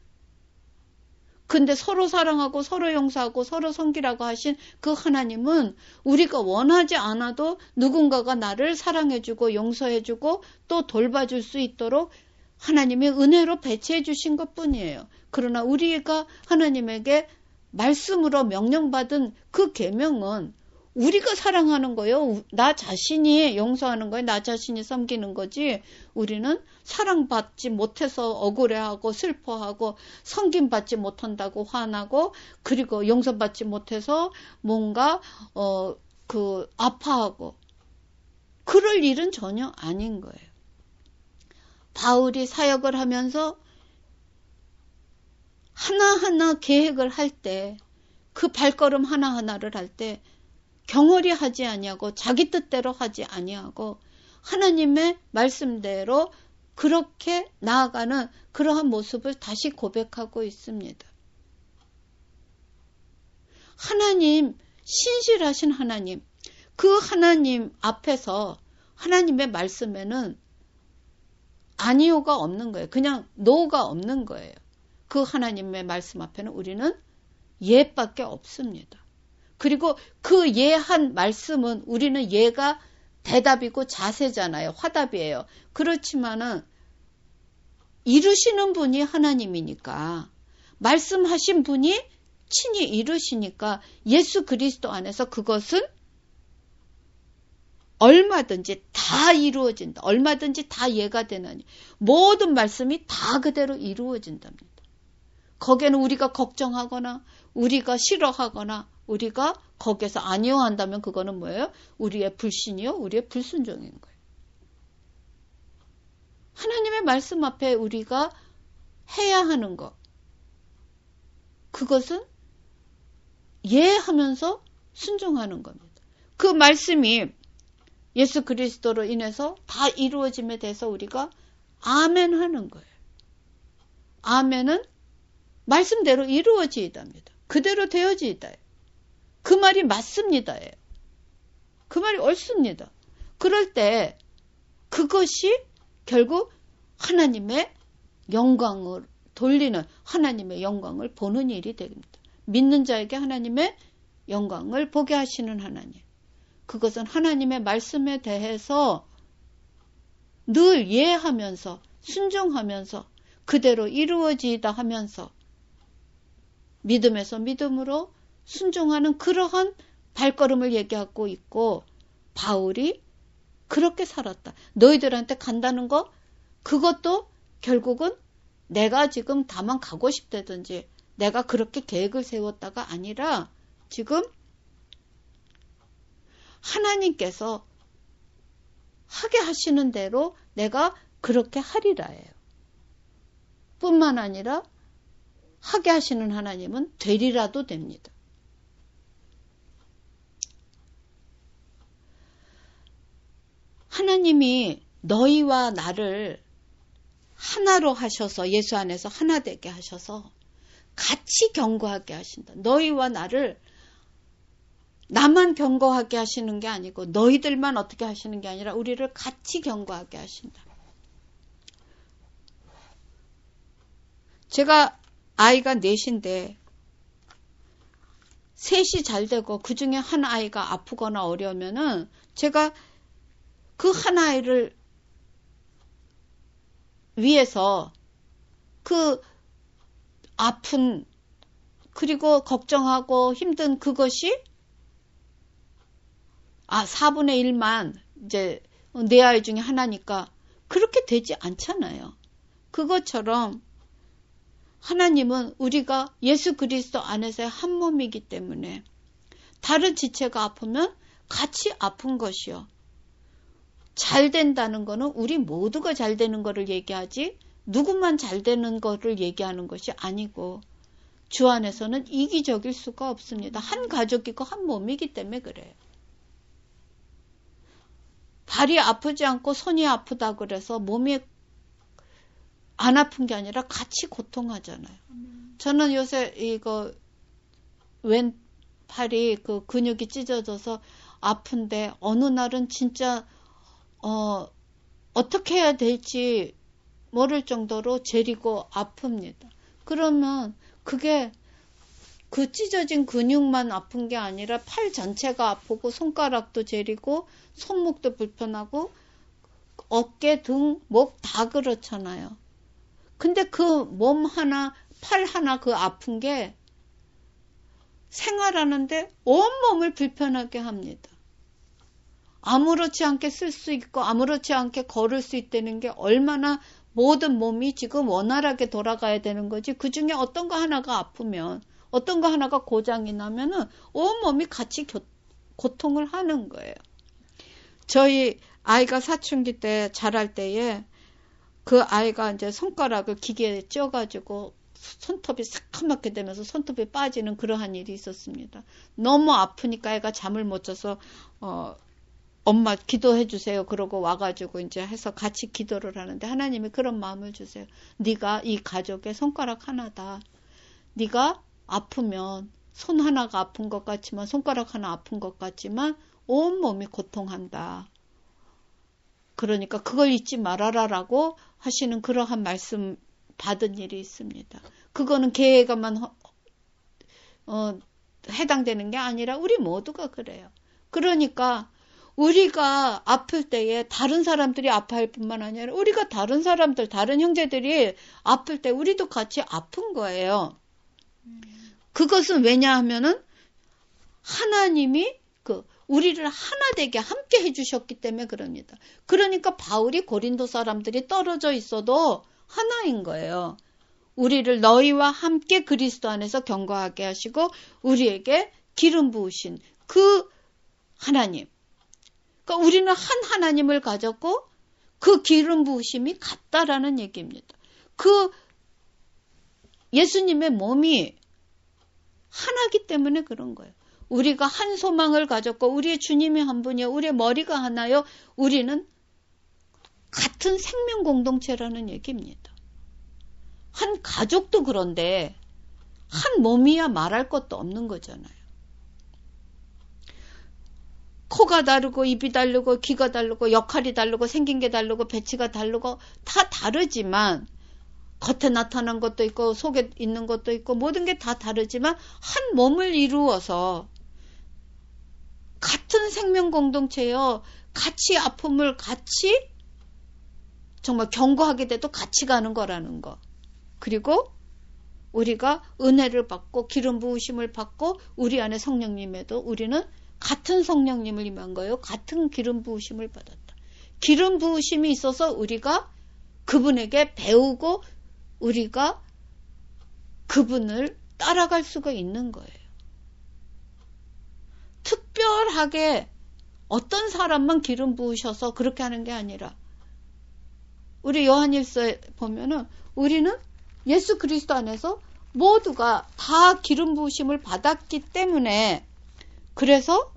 근데 서로 사랑하고 서로 용서하고 서로 섬기라고 하신 그 하나님은 우리가 원하지 않아도 누군가가 나를 사랑해주고 용서해주고 또 돌봐줄 수 있도록 하나님의 은혜로 배치해 주신 것뿐이에요. 그러나 우리가 하나님에게 말씀으로 명령받은 그 계명은 우리가 사랑하는 거예요. 나 자신이 용서하는 거예요. 나 자신이 섬기는 거지. 우리는 사랑받지 못해서 억울해하고 슬퍼하고, 섬김받지 못한다고 화나고, 그리고 용서받지 못해서 뭔가 어, 그 아파하고, 그럴 일은 전혀 아닌 거예요. 바울이 사역을 하면서 하나하나 계획을 할 때, 그 발걸음 하나하나를 할 때 경홀히 하지 아니하고 자기 뜻대로 하지 아니하고 하나님의 말씀대로 그렇게 나아가는 그러한 모습을 다시 고백하고 있습니다. 하나님, 신실하신 하나님, 그 하나님 앞에서 하나님의 말씀에는 아니오가 없는 거예요. 그냥 노가 없는 거예요. 그 하나님의 말씀 앞에는 우리는 예밖에 없습니다. 그리고 그 예한 말씀은 우리는 예가 대답이고 자세잖아요. 화답이에요. 그렇지만은 이루시는 분이 하나님이니까, 말씀하신 분이 친히 이루시니까 예수 그리스도 안에서 그것은 얼마든지 다 이루어진다. 얼마든지 다 예가 되는, 모든 말씀이 다 그대로 이루어진답니다. 거기에는 우리가 걱정하거나 우리가 싫어하거나 우리가 거기에서 아니요 한다면 그거는 뭐예요? 우리의 불신이요, 우리의 불순종인 거예요. 하나님의 말씀 앞에 우리가 해야 하는 것, 그것은 예하면서 순종하는 겁니다. 그 말씀이 예수 그리스도로 인해서 다 이루어짐에 대해서 우리가 아멘 하는 거예요. 아멘은 말씀대로 이루어지이다입니다. 그대로 되어지이다. 그 말이 맞습니다예요. 그 말이 옳습니다. 그럴 때 그것이 결국 하나님의 영광을 돌리는, 하나님의 영광을 보는 일이 됩니다. 믿는 자에게 하나님의 영광을 보게 하시는 하나님. 그것은 하나님의 말씀에 대해서 늘 이해하면서 순종하면서 그대로 이루어지이다 하면서 믿음에서 믿음으로 순종하는 그러한 발걸음을 얘기하고 있고, 바울이 그렇게 살았다. 너희들한테 간다는 거, 그것도 결국은 내가 지금 다만 가고 싶다든지 내가 그렇게 계획을 세웠다가 아니라 지금 하나님께서 하게 하시는 대로 내가 그렇게 하리라예요. 뿐만 아니라 하게 하시는 하나님은 되리라도 됩니다. 하나님이 너희와 나를 하나로 하셔서, 예수 안에서 하나 되게 하셔서 같이 경고하게 하신다. 너희와 나를 나만 경고하게 하시는 게 아니고 너희들만 어떻게 하시는 게 아니라 우리를 같이 경고하게 하신다. 제가 아이가 넷인데 셋이 잘 되고 그 중에 한 아이가 아프거나 어려우면은 제가 그 한 아이를 위해서 그 아픈 그리고 걱정하고 힘든 그것이 아 사분의 일만 이제 내 아이 중에 하나니까 그렇게 되지 않잖아요. 그것처럼 하나님은 우리가 예수 그리스도 안에서의 한 몸이기 때문에 다른 지체가 아프면 같이 아픈 것이요. 잘 된다는 거는 우리 모두가 잘 되는 거를 얘기하지 누구만 잘 되는 거를 얘기하는 것이 아니고 주 안에서는 이기적일 수가 없습니다. 한 가족이고 한 몸이기 때문에 그래요. 발이 아프지 않고 손이 아프다 그래서 몸이 안 아픈 게 아니라 같이 고통하잖아요. 음. 저는 요새 이거 왼 팔이 그 근육이 찢어져서 아픈데 어느 날은 진짜 어 어떻게 해야 될지 모를 정도로 저리고 아픕니다. 그러면 그게 그 찢어진 근육만 아픈 게 아니라 팔 전체가 아프고 손가락도 저리고 손목도 불편하고 어깨, 등, 목 다 그렇잖아요. 근데 그 몸 하나, 팔 하나 그 아픈 게 생활하는데 온몸을 불편하게 합니다. 아무렇지 않게 쓸 수 있고 아무렇지 않게 걸을 수 있다는 게 얼마나 모든 몸이 지금 원활하게 돌아가야 되는 거지. 그 중에 어떤 거 하나가 아프면 어떤 거 하나가 고장이 나면은 온몸이 같이 교, 고통을 하는 거예요. 저희 아이가 사춘기 때 자랄 때에 그 아이가 이제 손가락을 기계에 찧어가지고 손톱이 새카맣게 되면서 손톱이 빠지는 그러한 일이 있었습니다. 너무 아프니까 애가 잠을 못 자서 어, 엄마 기도해 주세요. 그러고 와가지고 이제 해서 같이 기도를 하는데 하나님이 그런 마음을 주세요. 네가 이 가족의 손가락 하나다. 네가 아프면 손 하나가 아픈 것 같지만 손가락 하나 아픈 것 같지만 온몸이 고통한다. 그러니까 그걸 잊지 말아라라고 하시는 그러한 말씀 받은 일이 있습니다. 그거는 걔가만 어, 해당되는 게 아니라 우리 모두가 그래요. 그러니까 우리가 아플 때에 다른 사람들이 아파할 뿐만 아니라 우리가 다른 사람들, 다른 형제들이 아플 때 우리도 같이 아픈 거예요. 그것은 왜냐하면은 하나님이 그 우리를 하나 되게 함께 해주셨기 때문에 그럽니다. 그러니까 바울이 고린도 사람들이 떨어져 있어도 하나인 거예요. 우리를 너희와 함께 그리스도 안에서 경고하게 하시고 우리에게 기름 부으신 그 하나님. 그러니까 우리는 한 하나님을 가졌고 그 기름 부으심이 같다라는 얘기입니다. 그 예수님의 몸이 하나기 때문에 그런 거예요. 우리가 한 소망을 가졌고 우리의 주님이 한 분이요. 우리의 머리가 하나요. 우리는 같은 생명 공동체라는 얘기입니다. 한 가족도 그런데 한 몸이야 말할 것도 없는 거잖아요. 코가 다르고 입이 다르고 귀가 다르고 역할이 다르고 생긴 게 다르고 배치가 다르고 다 다르지만 겉에 나타난 것도 있고 속에 있는 것도 있고 모든 게 다 다르지만 한 몸을 이루어서 같은 생명 공동체요. 같이 아픔을 같이 정말 경고하게 돼도 같이 가는 거라는 거. 그리고 우리가 은혜를 받고 기름 부으심을 받고 우리 안에 성령님에도 우리는 같은 성령님을 임한 거예요. 같은 기름 부으심을 받았다. 기름 부으심이 있어서 우리가 그분에게 배우고 우리가 그분을 따라갈 수가 있는 거예요. 특별하게 어떤 사람만 기름 부으셔서 그렇게 하는 게 아니라 우리 요한일서에 보면은 우리는 예수 그리스도 안에서 모두가 다 기름 부으심을 받았기 때문에 그래서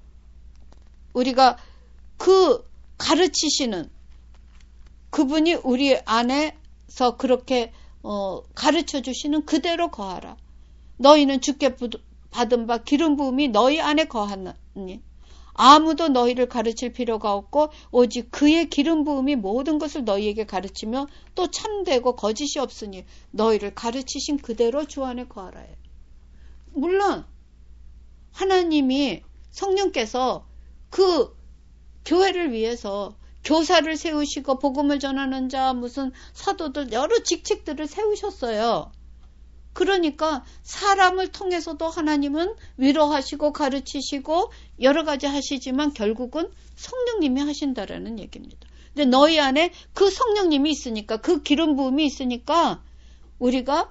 우리가 그 가르치시는 그분이 우리 안에서 그렇게 어, 가르쳐 주시는 그대로 거하라. 너희는 주께 받은 바 기름 부음이 너희 안에 거하니 아무도 너희를 가르칠 필요가 없고 오직 그의 기름 부음이 모든 것을 너희에게 가르치며 또 참되고 거짓이 없으니 너희를 가르치신 그대로 주 안에 거하라. 물론 하나님이 성령께서 그 교회를 위해서 교사를 세우시고 복음을 전하는 자 무슨 사도들 여러 직책들을 세우셨어요. 그러니까 사람을 통해서도 하나님은 위로하시고 가르치시고 여러 가지 하시지만 결국은 성령님이 하신다라는 얘기입니다. 근데 너희 안에 그 성령님이 있으니까 그 기름 부음이 있으니까 우리가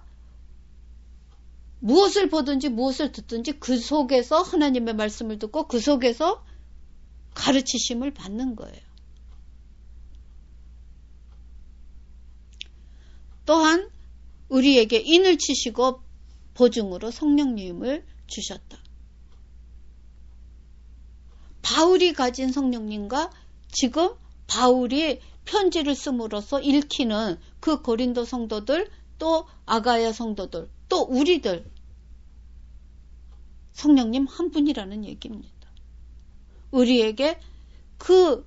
무엇을 보든지 무엇을 듣든지 그 속에서 하나님의 말씀을 듣고 그 속에서 가르치심을 받는 거예요. 또한 우리에게 인을 치시고 보증으로 성령님을 주셨다. 바울이 가진 성령님과 지금 바울이 편지를 씀으로써 읽히는 그 고린도 성도들 또 아가야 성도들 또 우리들 성령님 한 분이라는 얘기입니다. 우리에게 그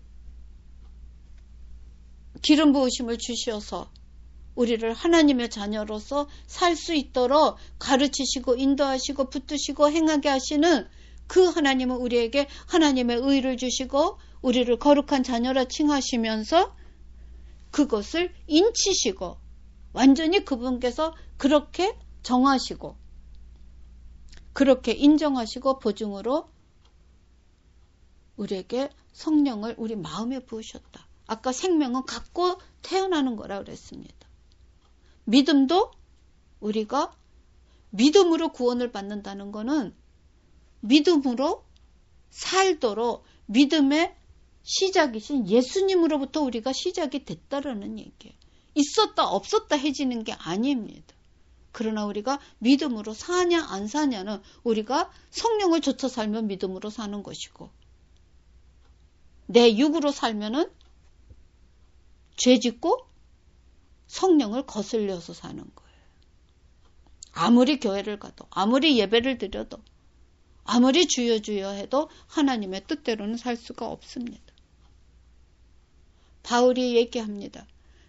기름 부으심을 주셔서 우리를 하나님의 자녀로서 살 수 있도록 가르치시고 인도하시고 붙드시고 행하게 하시는 그 하나님은 우리에게 하나님의 의를 주시고 우리를 거룩한 자녀라 칭하시면서 그것을 인치시고 완전히 그분께서 그렇게 정하시고 그렇게 인정하시고 보증으로 우리에게 성령을 우리 마음에 부으셨다. 아까 생명은 갖고 태어나는 거라 그랬습니다. 믿음도 우리가 믿음으로 구원을 받는다는 것은 믿음으로 살도록 믿음의 시작이신 예수님으로부터 우리가 시작이 됐다라는 얘기예요. 있었다 없었다 해지는 게 아닙니다. 그러나 우리가 믿음으로 사냐 안 사냐는 우리가 성령을 좇아 살면 믿음으로 사는 것이고 내 육으로 살면은 죄 짓고 성령을 거슬려서 사는 거예요. 아무리 교회를 가도 아무리 예배를 드려도 아무리 주여 주여 해도 하나님의 뜻대로는 살 수가 없습니다. 바울이 얘기합니다.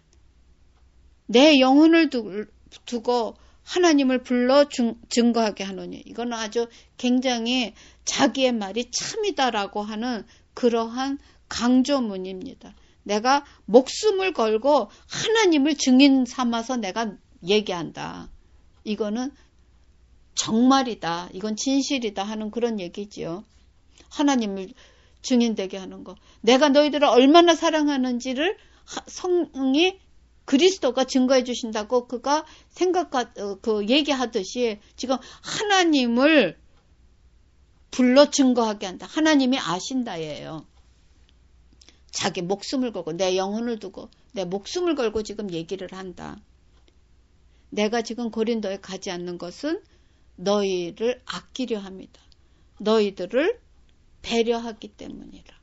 내 영혼을 두고 하나님을 불러 증거하게 하노니 이건 아주 굉장히 자기의 말이 참이다라고 하는 그러한 강조문입니다. 내가 목숨을 걸고 하나님을 증인 삼아서 내가 얘기한다. 이거는 정말이다. 이건 진실이다 하는 그런 얘기지요. 하나님을 증인되게 하는 거. 내가 너희들을 얼마나 사랑하는지를 성이 그리스도가 증거해 주신다고 그가 생각하 그 얘기하듯이 지금 하나님을 불러 증거하게 한다. 하나님이 아신다예요. 자기 목숨을 걸고 내 영혼을 두고 내 목숨을 걸고 지금 얘기를 한다. 내가 지금 고린도에 가지 않는 것은 너희를 아끼려 합니다. 너희들을 배려하기 때문이라.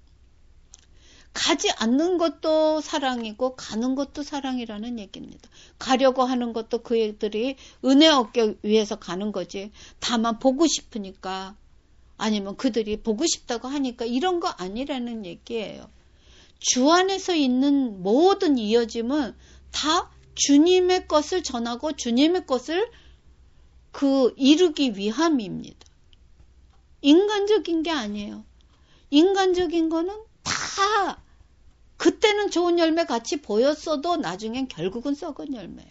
가지 않는 것도 사랑이고 가는 것도 사랑이라는 얘기입니다. 가려고 하는 것도 그들이 은혜 얻기 위해서 가는 거지. 다만 보고 싶으니까 아니면 그들이 보고 싶다고 하니까 이런 거 아니라는 얘기예요. 주 안에서 있는 모든 이어짐은 다 주님의 것을 전하고 주님의 것을 그 이루기 위함입니다. 인간적인 게 아니에요. 인간적인 거는 다 그때는 좋은 열매 같이 보였어도 나중엔 결국은 썩은 열매예요.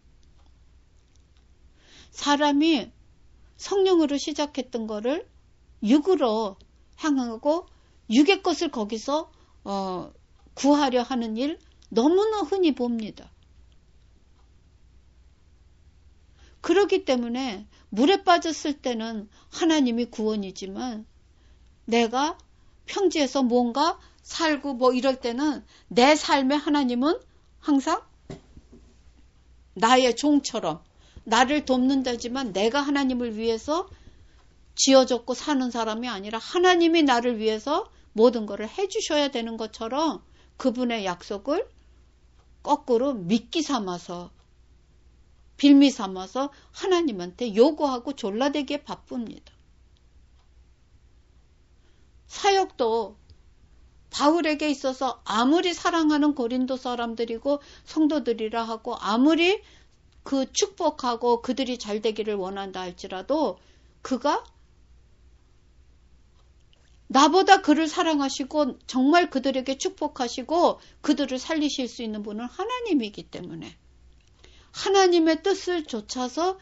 사람이 성령으로 시작했던 거를 육으로 향하고 육의 것을 거기서 어, 구하려 하는 일 너무나 흔히 봅니다. 그렇기 때문에 물에 빠졌을 때는 하나님이 구원이지만 내가 평지에서 뭔가 살고 뭐 이럴 때는 내 삶에 하나님은 항상 나의 종처럼 나를 돕는다지만 내가 하나님을 위해서 지어졌고 사는 사람이 아니라 하나님이 나를 위해서 모든 것을 해주셔야 되는 것처럼 그분의 약속을 거꾸로 미끼 삼아서 빌미 삼아서 하나님한테 요구하고 졸라대기에 바쁩니다. 사역도 바울에게 있어서 아무리 사랑하는 고린도 사람들이고 성도들이라 하고 아무리 그 축복하고 그들이 잘 되기를 원한다 할지라도 그가 나보다 그를 사랑하시고 정말 그들에게 축복하시고 그들을 살리실 수 있는 분은 하나님이기 때문에 하나님의 뜻을 좇아서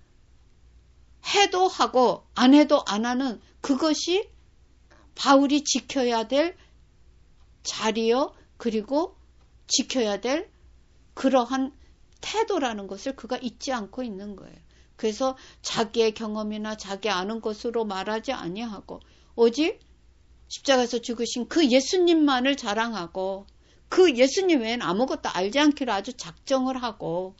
해도 하고 안 해도 안 하는 그것이 바울이 지켜야 될 자리요 그리고 지켜야 될 그러한 태도라는 것을 그가 잊지 않고 있는 거예요. 그래서 자기의 경험이나 자기 아는 것으로 말하지 아니하고 오직 십자가에서 죽으신 그 예수님만을 자랑하고 그 예수님 외에는 아무것도 알지 않기로 아주 작정을 하고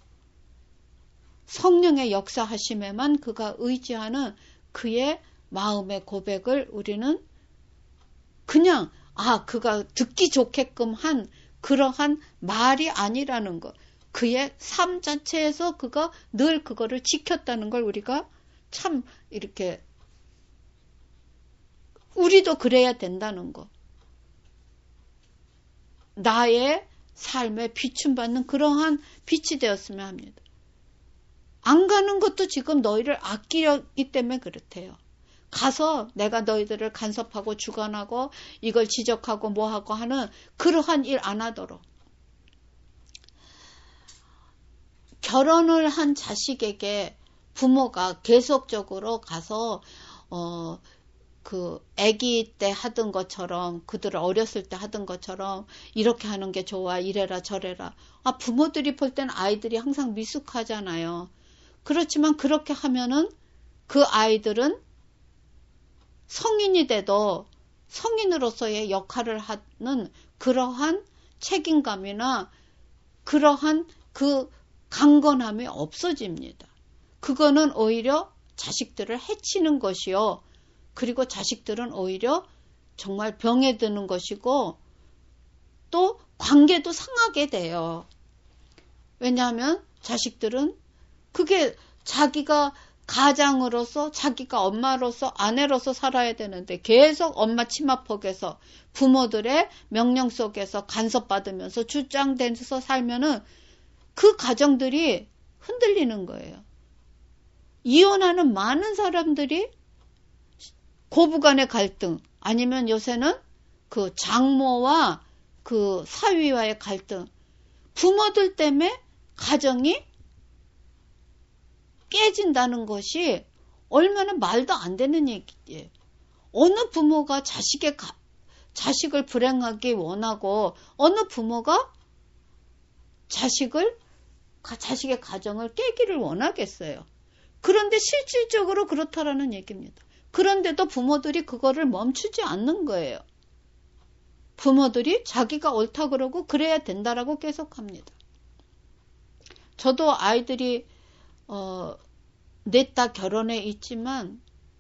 성령의 역사하심에만 그가 의지하는 그의 마음의 고백을 우리는 그냥 아 그가 듣기 좋게끔 한 그러한 말이 아니라는 것 그의 삶 자체에서 그가 늘 그거를 지켰다는 걸 우리가 참 이렇게 우리도 그래야 된다는 거. 나의 삶에 비춤받는 그러한 빛이 되었으면 합니다. 안 가는 것도 지금 너희를 아끼기 때문에 그렇대요. 가서 내가 너희들을 간섭하고 주관하고 이걸 지적하고 뭐하고 하는 그러한 일 안 하도록. 결혼을 한 자식에게 부모가 계속적으로 가서 어, 그 아기 때 하던 것처럼 그들 어렸을 때 하던 것처럼 이렇게 하는 게 좋아 이래라 저래라. 아 부모들이 볼 때는 아이들이 항상 미숙하잖아요. 그렇지만 그렇게 하면은 그 아이들은 성인이 돼도 성인으로서의 역할을 하는 그러한 책임감이나 그러한 그 강건함이 없어집니다. 그거는 오히려 자식들을 해치는 것이요. 그리고 자식들은 오히려 정말 병에 드는 것이고 또 관계도 상하게 돼요. 왜냐하면 자식들은 그게 자기가 가장으로서 자기가 엄마로서 아내로서 살아야 되는데 계속 엄마 치마폭에서 부모들의 명령 속에서 간섭받으면서 주장되면서 살면은 그 가정들이 흔들리는 거예요. 이혼하는 많은 사람들이 고부간의 갈등 아니면 요새는 그 장모와 그 사위와의 갈등 부모들 때문에 가정이 깨진다는 것이 얼마나 말도 안 되는 얘기예요. 어느 부모가 자식의 가, 자식을 불행하게 원하고 어느 부모가 자식을 자식의 가정을 깨기를 원하겠어요. 그런데 실질적으로 그렇다라는 얘기입니다. 그런데도 부모들이 그거를 멈추지 않는 거예요. 부모들이 자기가 옳다 그러고 그래야 된다라고 계속합니다. 저도 아이들이 어, 냈다 결혼해 있지만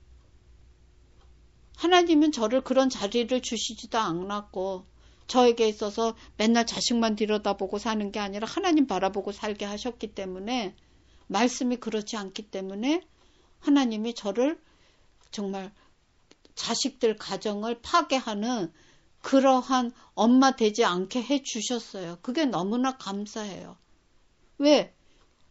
하나님은 저를 그런 자리를 주시지도 않았고 저에게 있어서 맨날 자식만 들여다보고 사는 게 아니라 하나님 바라보고 살게 하셨기 때문에 말씀이 그렇지 않기 때문에 하나님이 저를 정말 자식들 가정을 파괴하는 그러한 엄마 되지 않게 해주셨어요. 그게 너무나 감사해요. 왜?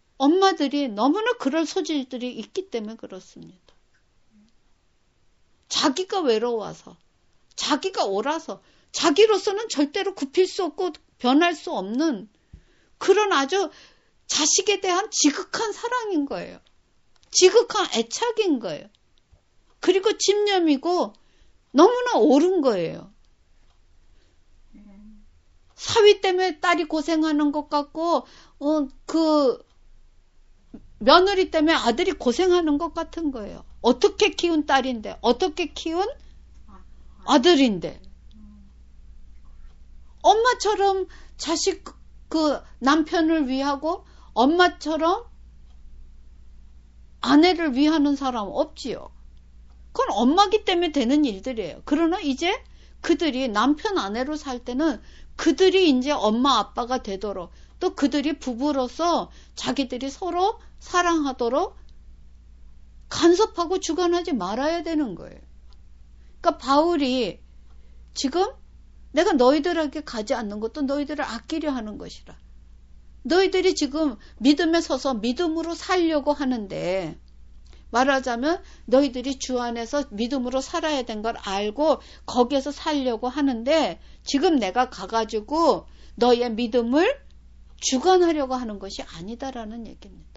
엄마들이 너무나 그럴 소질들이 있기 때문에 그렇습니다. 자기가 외로워서, 자기가 옳아서, 자기로서는 절대로 굽힐 수 없고 변할 수 없는 그런 아주 자식에 대한 지극한 사랑인 거예요. 지극한 애착인 거예요. 그리고 집념이고 너무나 옳은 거예요. 사위 때문에 딸이 고생하는 것 같고, 어, 그, 며느리 때문에 아들이 고생하는 것 같은 거예요. 어떻게 키운 딸인데, 어떻게 키운 아들인데. 엄마처럼 자식, 그, 남편을 위하고, 엄마처럼 아내를 위하는 사람 없지요. 그건 엄마기 때문에 되는 일들이에요. 그러나 이제 그들이 남편 아내로 살 때는 그들이 이제 엄마 아빠가 되도록 또 그들이 부부로서 자기들이 서로 사랑하도록 간섭하고 주관하지 말아야 되는 거예요. 그러니까 바울이 지금 내가 너희들에게 가지 않는 것도 너희들을 아끼려 하는 것이라. 너희들이 지금 믿음에 서서 믿음으로 살려고 하는데, 말하자면 너희들이 주 안에서 믿음으로 살아야 된 걸 알고 거기에서 살려고 하는데, 지금 내가 가가지고 너희의 믿음을 주관하려고 하는 것이 아니다라는 얘기입니다.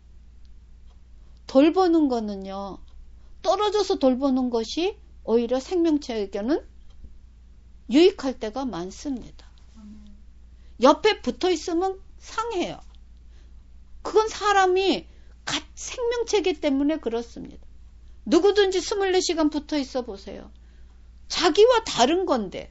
돌보는 거는요, 떨어져서 돌보는 것이 오히려 생명체에게는 유익할 때가 많습니다. 옆에 붙어 있으면 상해요. 그건 사람이 갓 생명체이기 때문에 그렇습니다. 누구든지 이십사 시간 붙어 있어 보세요. 자기와 다른 건데,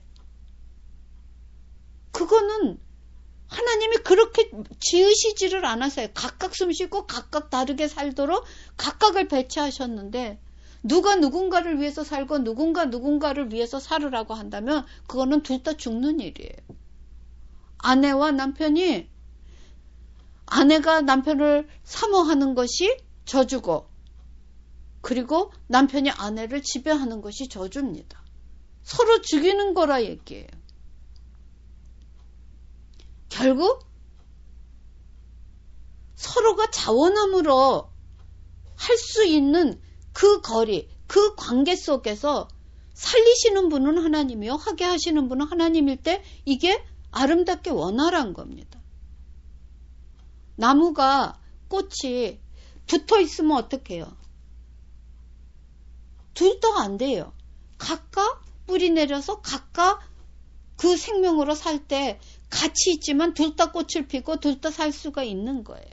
그거는 하나님이 그렇게 지으시지를 않았어요. 각각 숨쉬고 각각 다르게 살도록 각각을 배치하셨는데, 누가 누군가를 위해서 살고 누군가 누군가를 위해서 살으라고 한다면 그거는 둘 다 죽는 일이에요. 아내와 남편이, 아내가 남편을 사모하는 것이 저주고, 그리고 남편이 아내를 지배하는 것이 저주입니다. 서로 죽이는 거라 얘기예요. 결국 서로가 자원함으로 할 수 있는 그 거리, 그 관계 속에서 살리시는 분은 하나님이요, 하게 하시는 분은 하나님일 때 이게 아름답게 원활한 겁니다. 나무가, 꽃이 붙어 있으면 어떻게 해요? 둘 다 안 돼요. 각각 뿌리 내려서 각각 그 생명으로 살 때 같이 있지만 둘 다 꽃을 피고 둘 다 살 수가 있는 거예요.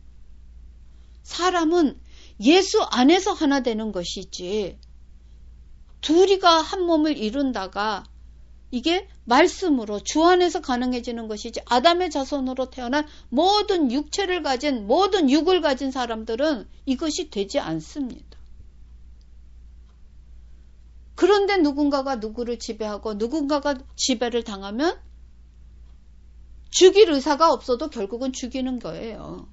사람은 예수 안에서 하나 되는 것이지, 둘이가 한 몸을 이룬다가 이게 말씀으로 주 안에서 가능해지는 것이지, 아담의 자손으로 태어난 모든 육체를 가진, 모든 육을 가진 사람들은 이것이 되지 않습니다. 그런데 누군가가 누구를 지배하고 누군가가 지배를 당하면 죽일 의사가 없어도 결국은 죽이는 거예요.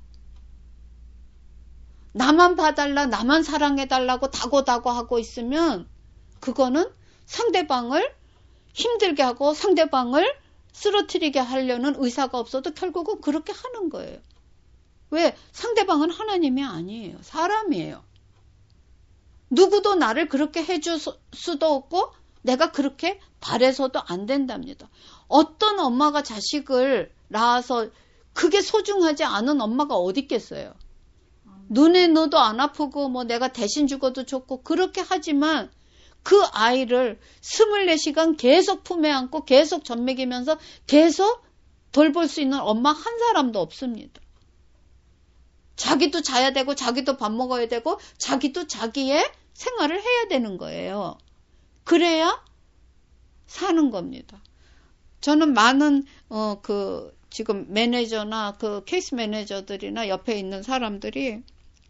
나만 봐달라, 나만 사랑해달라고 다고다고 하고 있으면 그거는 상대방을 힘들게 하고 상대방을 쓰러뜨리게 하려는 의사가 없어도 결국은 그렇게 하는 거예요. 왜? 상대방은 하나님이 아니에요. 사람이에요. 누구도 나를 그렇게 해줄 수도 없고 내가 그렇게 바래서도 안 된답니다. 어떤 엄마가 자식을 낳아서 그게 소중하지 않은 엄마가 어디 있겠어요. 눈에 넣어도 안 아프고 뭐 내가 대신 죽어도 좋고 그렇게 하지만 그 아이를 이십사 시간 계속 품에 안고 계속 젖 먹이면서 계속 돌볼 수 있는 엄마 한 사람도 없습니다. 자기도 자야 되고 자기도 밥 먹어야 되고 자기도 자기의 생활을 해야 되는 거예요. 그래야 사는 겁니다. 저는 많은 어 그 지금 매니저나 그 케이스 매니저들이나 옆에 있는 사람들이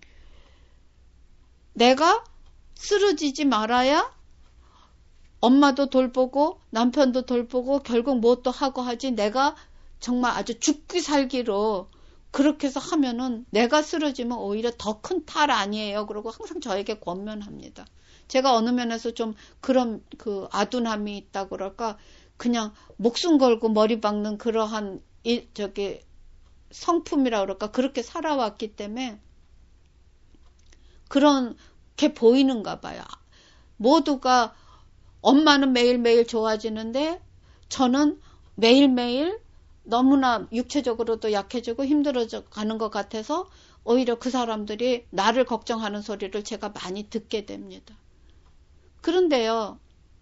내가 쓰러지지 말아야 엄마도 돌보고 남편도 돌보고 결국 뭣도 하고 하지, 내가 정말 아주 죽기 살기로 그렇게 해서 하면은 내가 쓰러지면 오히려 더 큰 탈 아니에요. 그러고 항상 저에게 권면합니다. 제가 어느 면에서 좀 그런 그 아둔함이 있다 그럴까, 그냥 목숨 걸고 머리 박는 그러한 이 저기 성품이라 그럴까, 그렇게 살아왔기 때문에 그렇게 보이는가 봐요. 모두가 엄마는 매일매일 좋아지는데 저는 매일매일 너무나 육체적으로도 약해지고 힘들어져 가는 것 같아서 오히려 그 사람들이 나를 걱정하는 소리를 제가 많이 듣게 됩니다. 그런데요,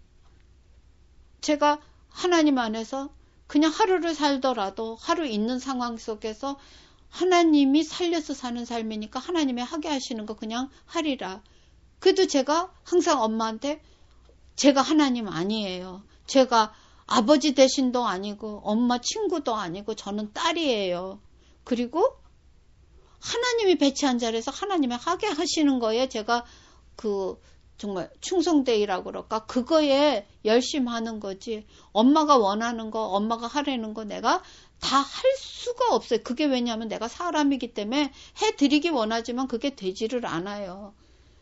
제가 하나님 안에서 그냥 하루를 살더라도 하루 있는 상황 속에서 하나님이 살려서 사는 삶이니까 하나님이 하게 하시는 거 그냥 하리라. 그래도 제가 항상 엄마한테 제가 하나님 아니에요. 제가 아버지 대신도 아니고 엄마 친구도 아니고 저는 딸이에요. 그리고 하나님이 배치한 자리에서 하나님이 하게 하시는 거에 제가 그 정말 충성되이라고 그럴까? 그거에 열심히 하는 거지. 엄마가 원하는 거, 엄마가 하라는 거 내가 다 할 수가 없어요. 그게 왜냐하면 내가 사람이기 때문에 해드리기 원하지만 그게 되지를 않아요.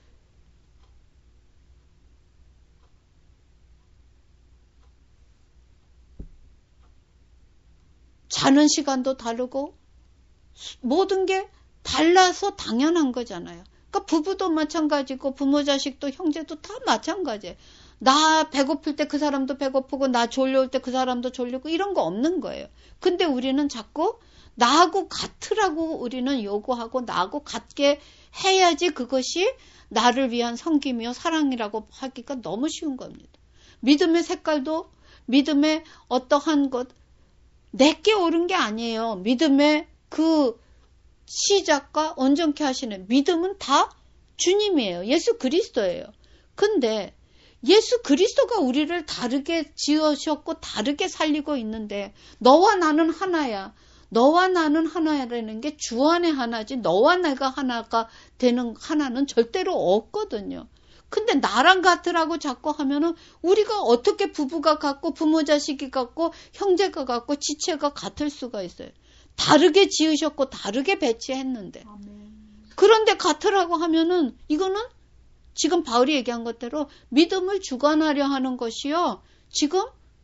자는 시간도 다르고 모든 게 달라서 당연한 거잖아요. 그러니까 부부도 마찬가지고 부모 자식도 형제도 다 마찬가지예요. 나 배고플 때 그 사람도 배고프고 나 졸려올 때 그 사람도 졸리고 이런 거 없는 거예요. 근데 우리는 자꾸 나하고 같으라고 우리는 요구하고 나하고 같게 해야지 그것이 나를 위한 섬김이요 사랑이라고 하기가 너무 쉬운 겁니다. 믿음의 색깔도 믿음의 어떠한 것 내게 옳은 게 아니에요. 믿음의 그 시작과 온전케 하시는 믿음은 다 주님이에요. 예수 그리스도예요. 근데 예수 그리스도가 우리를 다르게 지으셨고 다르게 살리고 있는데 너와 나는 하나야. 너와 나는 하나라는 게 주 안에 하나지 너와 내가 하나가 되는 하나는 절대로 없거든요. 근데 나랑 같으라고 자꾸 하면은 우리가 어떻게 부부가 같고 부모 자식이 같고 형제가 같고 지체가 같을 수가 있어요. 다르게 지으셨고 다르게 배치했는데. 아멘. 그런데 같으라고 하면은 이거는 지금 바울이 얘기한 것대로 믿음을 주관하려 하는 것이요. 지금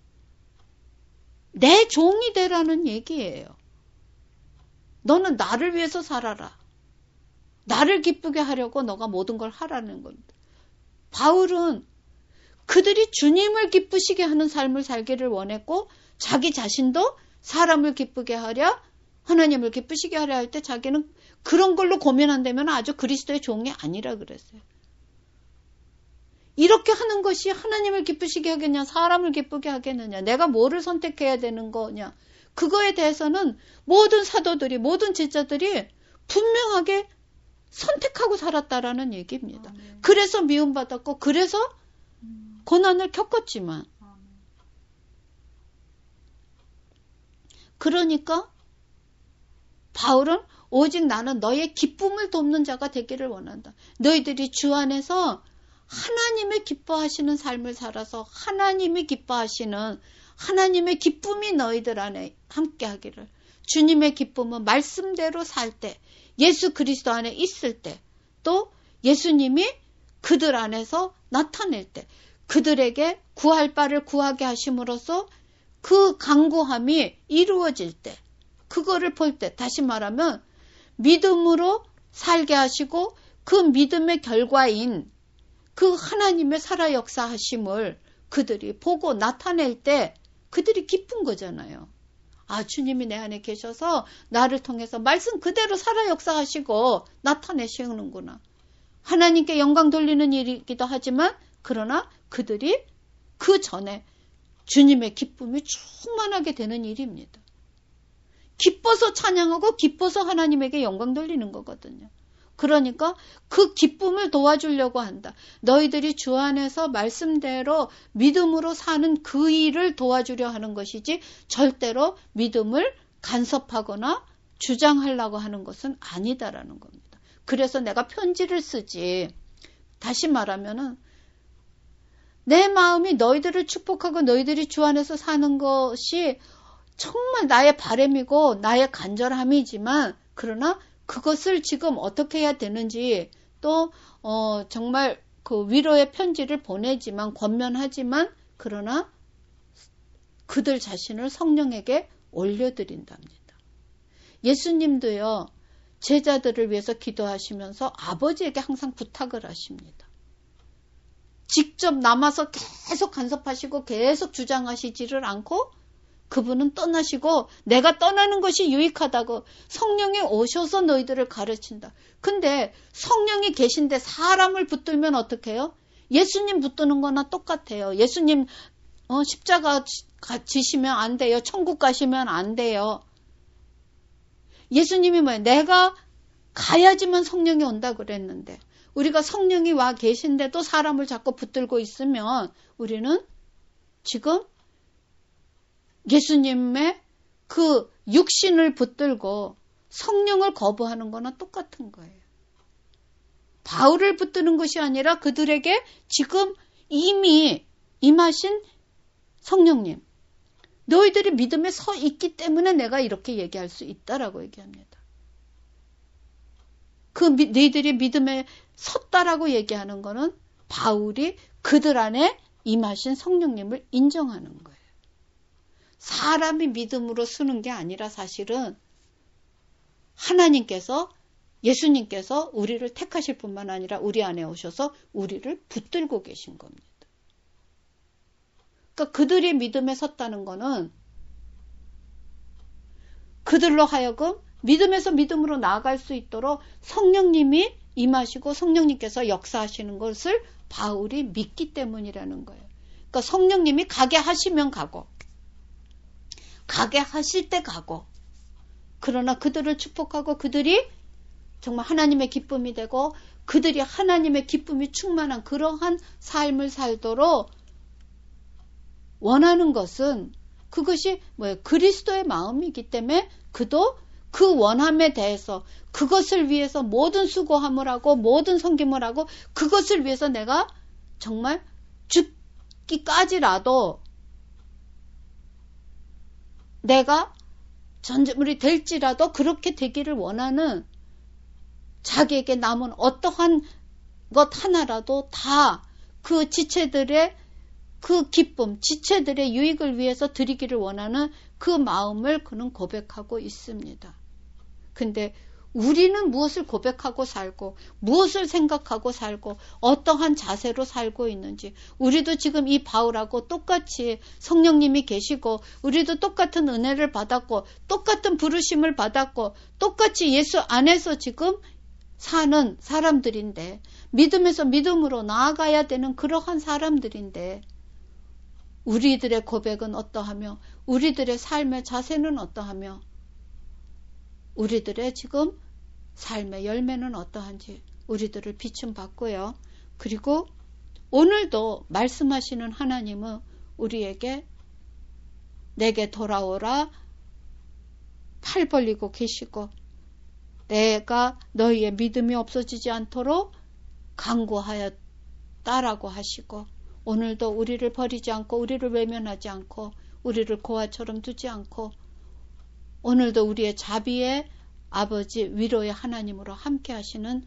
내 종이 되라는 얘기예요. 너는 나를 위해서 살아라. 나를 기쁘게 하려고 너가 모든 걸 하라는 겁니다. 바울은 그들이 주님을 기쁘시게 하는 삶을 살기를 원했고 자기 자신도 사람을 기쁘게 하려 하나님을 기쁘시게 하려 할 때 자기는 그런 걸로 고민한다면 아주 그리스도의 종이 아니라 그랬어요. 이렇게 하는 것이 하나님을 기쁘시게 하겠냐 사람을 기쁘게 하겠느냐 내가 뭐를 선택해야 되는 거냐 그거에 대해서는 모든 사도들이 모든 제자들이 분명하게 선택하고 살았다라는 얘기입니다. 아, 네. 그래서 미움받았고 그래서 음. 고난을 겪었지만 아, 네. 그러니까 바울은 오직 나는 너의 기쁨을 돕는 자가 되기를 원한다. 너희들이 주 안에서 하나님의 기뻐하시는 삶을 살아서 하나님이 기뻐하시는 하나님의 기쁨이 너희들 안에 함께 하기를 주님의 기쁨은 말씀대로 살 때 예수 그리스도 안에 있을 때 또 예수님이 그들 안에서 나타낼 때 그들에게 구할 바를 구하게 하심으로써 그 간구함이 이루어질 때 그거를 볼 때 다시 말하면 믿음으로 살게 하시고 그 믿음의 결과인 그 하나님의 살아 역사하심을 그들이 보고 나타낼 때 그들이 기쁜 거잖아요. 아, 주님이 내 안에 계셔서 나를 통해서 말씀 그대로 살아 역사하시고 나타내시는구나. 하나님께 영광 돌리는 일이기도 하지만 그러나 그들이 그 전에 주님의 기쁨이 충만하게 되는 일입니다. 기뻐서 찬양하고 기뻐서 하나님에게 영광 돌리는 거거든요. 그러니까 그 기쁨을 도와주려고 한다. 너희들이 주 안에서 말씀대로 믿음으로 사는 그 일을 도와주려 하는 것이지 절대로 믿음을 간섭하거나 주장하려고 하는 것은 아니다라는 겁니다. 그래서 내가 편지를 쓰지. 다시 말하면은 내 마음이 너희들을 축복하고 너희들이 주 안에서 사는 것이 정말 나의 바람이고 나의 간절함이지만 그러나 그것을 지금 어떻게 해야 되는지 또 어, 정말 그 위로의 편지를 보내지만 권면하지만 그러나 그들 자신을 성령에게 올려드린답니다. 예수님도요. 제자들을 위해서 기도하시면서 아버지에게 항상 부탁을 하십니다. 직접 남아서 계속 간섭하시고 계속 주장하시지를 않고 그분은 떠나시고 내가 떠나는 것이 유익하다고 성령이 오셔서 너희들을 가르친다. 근데 성령이 계신데 사람을 붙들면 어떻게 해요? 예수님 붙드는 거나 똑같아요. 예수님 어, 십자가 지시면 안 돼요. 천국 가시면 안 돼요. 예수님이 뭐예요? 내가 가야지만 성령이 온다 그랬는데 우리가 성령이 와 계신데도 사람을 자꾸 붙들고 있으면 우리는 지금 예수님의 그 육신을 붙들고 성령을 거부하는 거나 똑같은 거예요. 바울을 붙드는 것이 아니라 그들에게 지금 이미 임하신 성령님, 너희들이 믿음에 서 있기 때문에 내가 이렇게 얘기할 수 있다라고 얘기합니다. 그 미, 너희들이 믿음에 섰다라고 얘기하는 거는 바울이 그들 안에 임하신 성령님을 인정하는 거예요. 사람이 믿음으로 서는 게 아니라 사실은 하나님께서 예수님께서 우리를 택하실 뿐만 아니라 우리 안에 오셔서 우리를 붙들고 계신 겁니다. 그러니까 그들이 믿음에 섰다는 거는 그들로 하여금 믿음에서 믿음으로 나아갈 수 있도록 성령님이 임하시고 성령님께서 역사하시는 것을 바울이 믿기 때문이라는 거예요. 그러니까 성령님이 가게 하시면 가고 가게 하실 때 가고 그러나 그들을 축복하고 그들이 정말 하나님의 기쁨이 되고 그들이 하나님의 기쁨이 충만한 그러한 삶을 살도록 원하는 것은 그것이 뭐예요? 그리스도의 마음이기 때문에 그도 그 원함에 대해서 그것을 위해서 모든 수고함을 하고 모든 섬김을 하고 그것을 위해서 내가 정말 죽기까지라도 내가 전제물이 될지라도 그렇게 되기를 원하는 자기에게 남은 어떠한 것 하나라도 다 그 지체들의 그 기쁨, 지체들의 유익을 위해서 드리기를 원하는 그 마음을 그는 고백하고 있습니다. 근데 우리는 무엇을 고백하고 살고 무엇을 생각하고 살고 어떠한 자세로 살고 있는지 우리도 지금 이 바울하고 똑같이 성령님이 계시고 우리도 똑같은 은혜를 받았고 똑같은 부르심을 받았고 똑같이 예수 안에서 지금 사는 사람들인데 믿음에서 믿음으로 나아가야 되는 그러한 사람들인데 우리들의 고백은 어떠하며 우리들의 삶의 자세는 어떠하며 우리들의 지금 삶의 열매는 어떠한지 우리들을 비춤 받고요. 그리고 오늘도 말씀하시는 하나님은 우리에게 내게 돌아오라 팔 벌리고 계시고 내가 너희의 믿음이 없어지지 않도록 강구하였다라고 하시고 오늘도 우리를 버리지 않고 우리를 외면하지 않고 우리를 고아처럼 두지 않고 오늘도 우리의 자비의 아버지 위로의 하나님으로 함께 하시는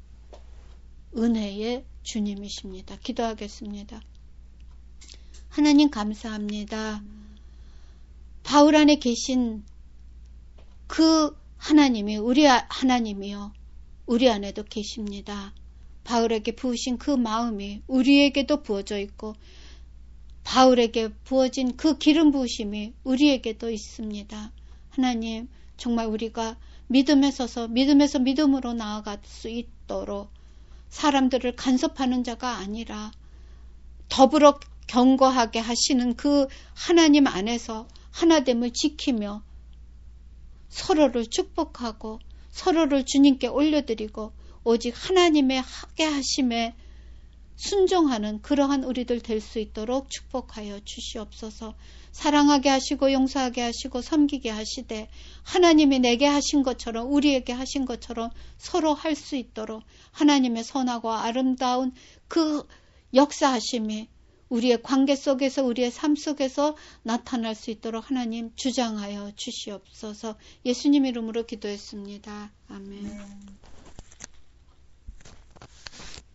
은혜의 주님이십니다. 기도하겠습니다. 하나님 감사합니다. 바울 안에 계신 그 하나님이 우리 하나님이요. 우리 안에도 계십니다. 바울에게 부으신 그 마음이 우리에게도 부어져 있고 바울에게 부어진 그 기름 부으심이 우리에게도 있습니다. 하나님 정말 우리가 믿음에 서서 믿음에서 믿음으로 나아갈 수 있도록 사람들을 간섭하는 자가 아니라 더불어 견고하게 하시는 그 하나님 안에서 하나됨을 지키며 서로를 축복하고 서로를 주님께 올려드리고 오직 하나님의 하게 하심에 순종하는 그러한 우리들 될 수 있도록 축복하여 주시옵소서. 사랑하게 하시고 용서하게 하시고 섬기게 하시되 하나님이 내게 하신 것처럼 우리에게 하신 것처럼 서로 할 수 있도록 하나님의 선하고 아름다운 그 역사하심이 우리의 관계 속에서 우리의 삶 속에서 나타날 수 있도록 하나님 주장하여 주시옵소서. 예수님 이름으로 기도했습니다. 아멘.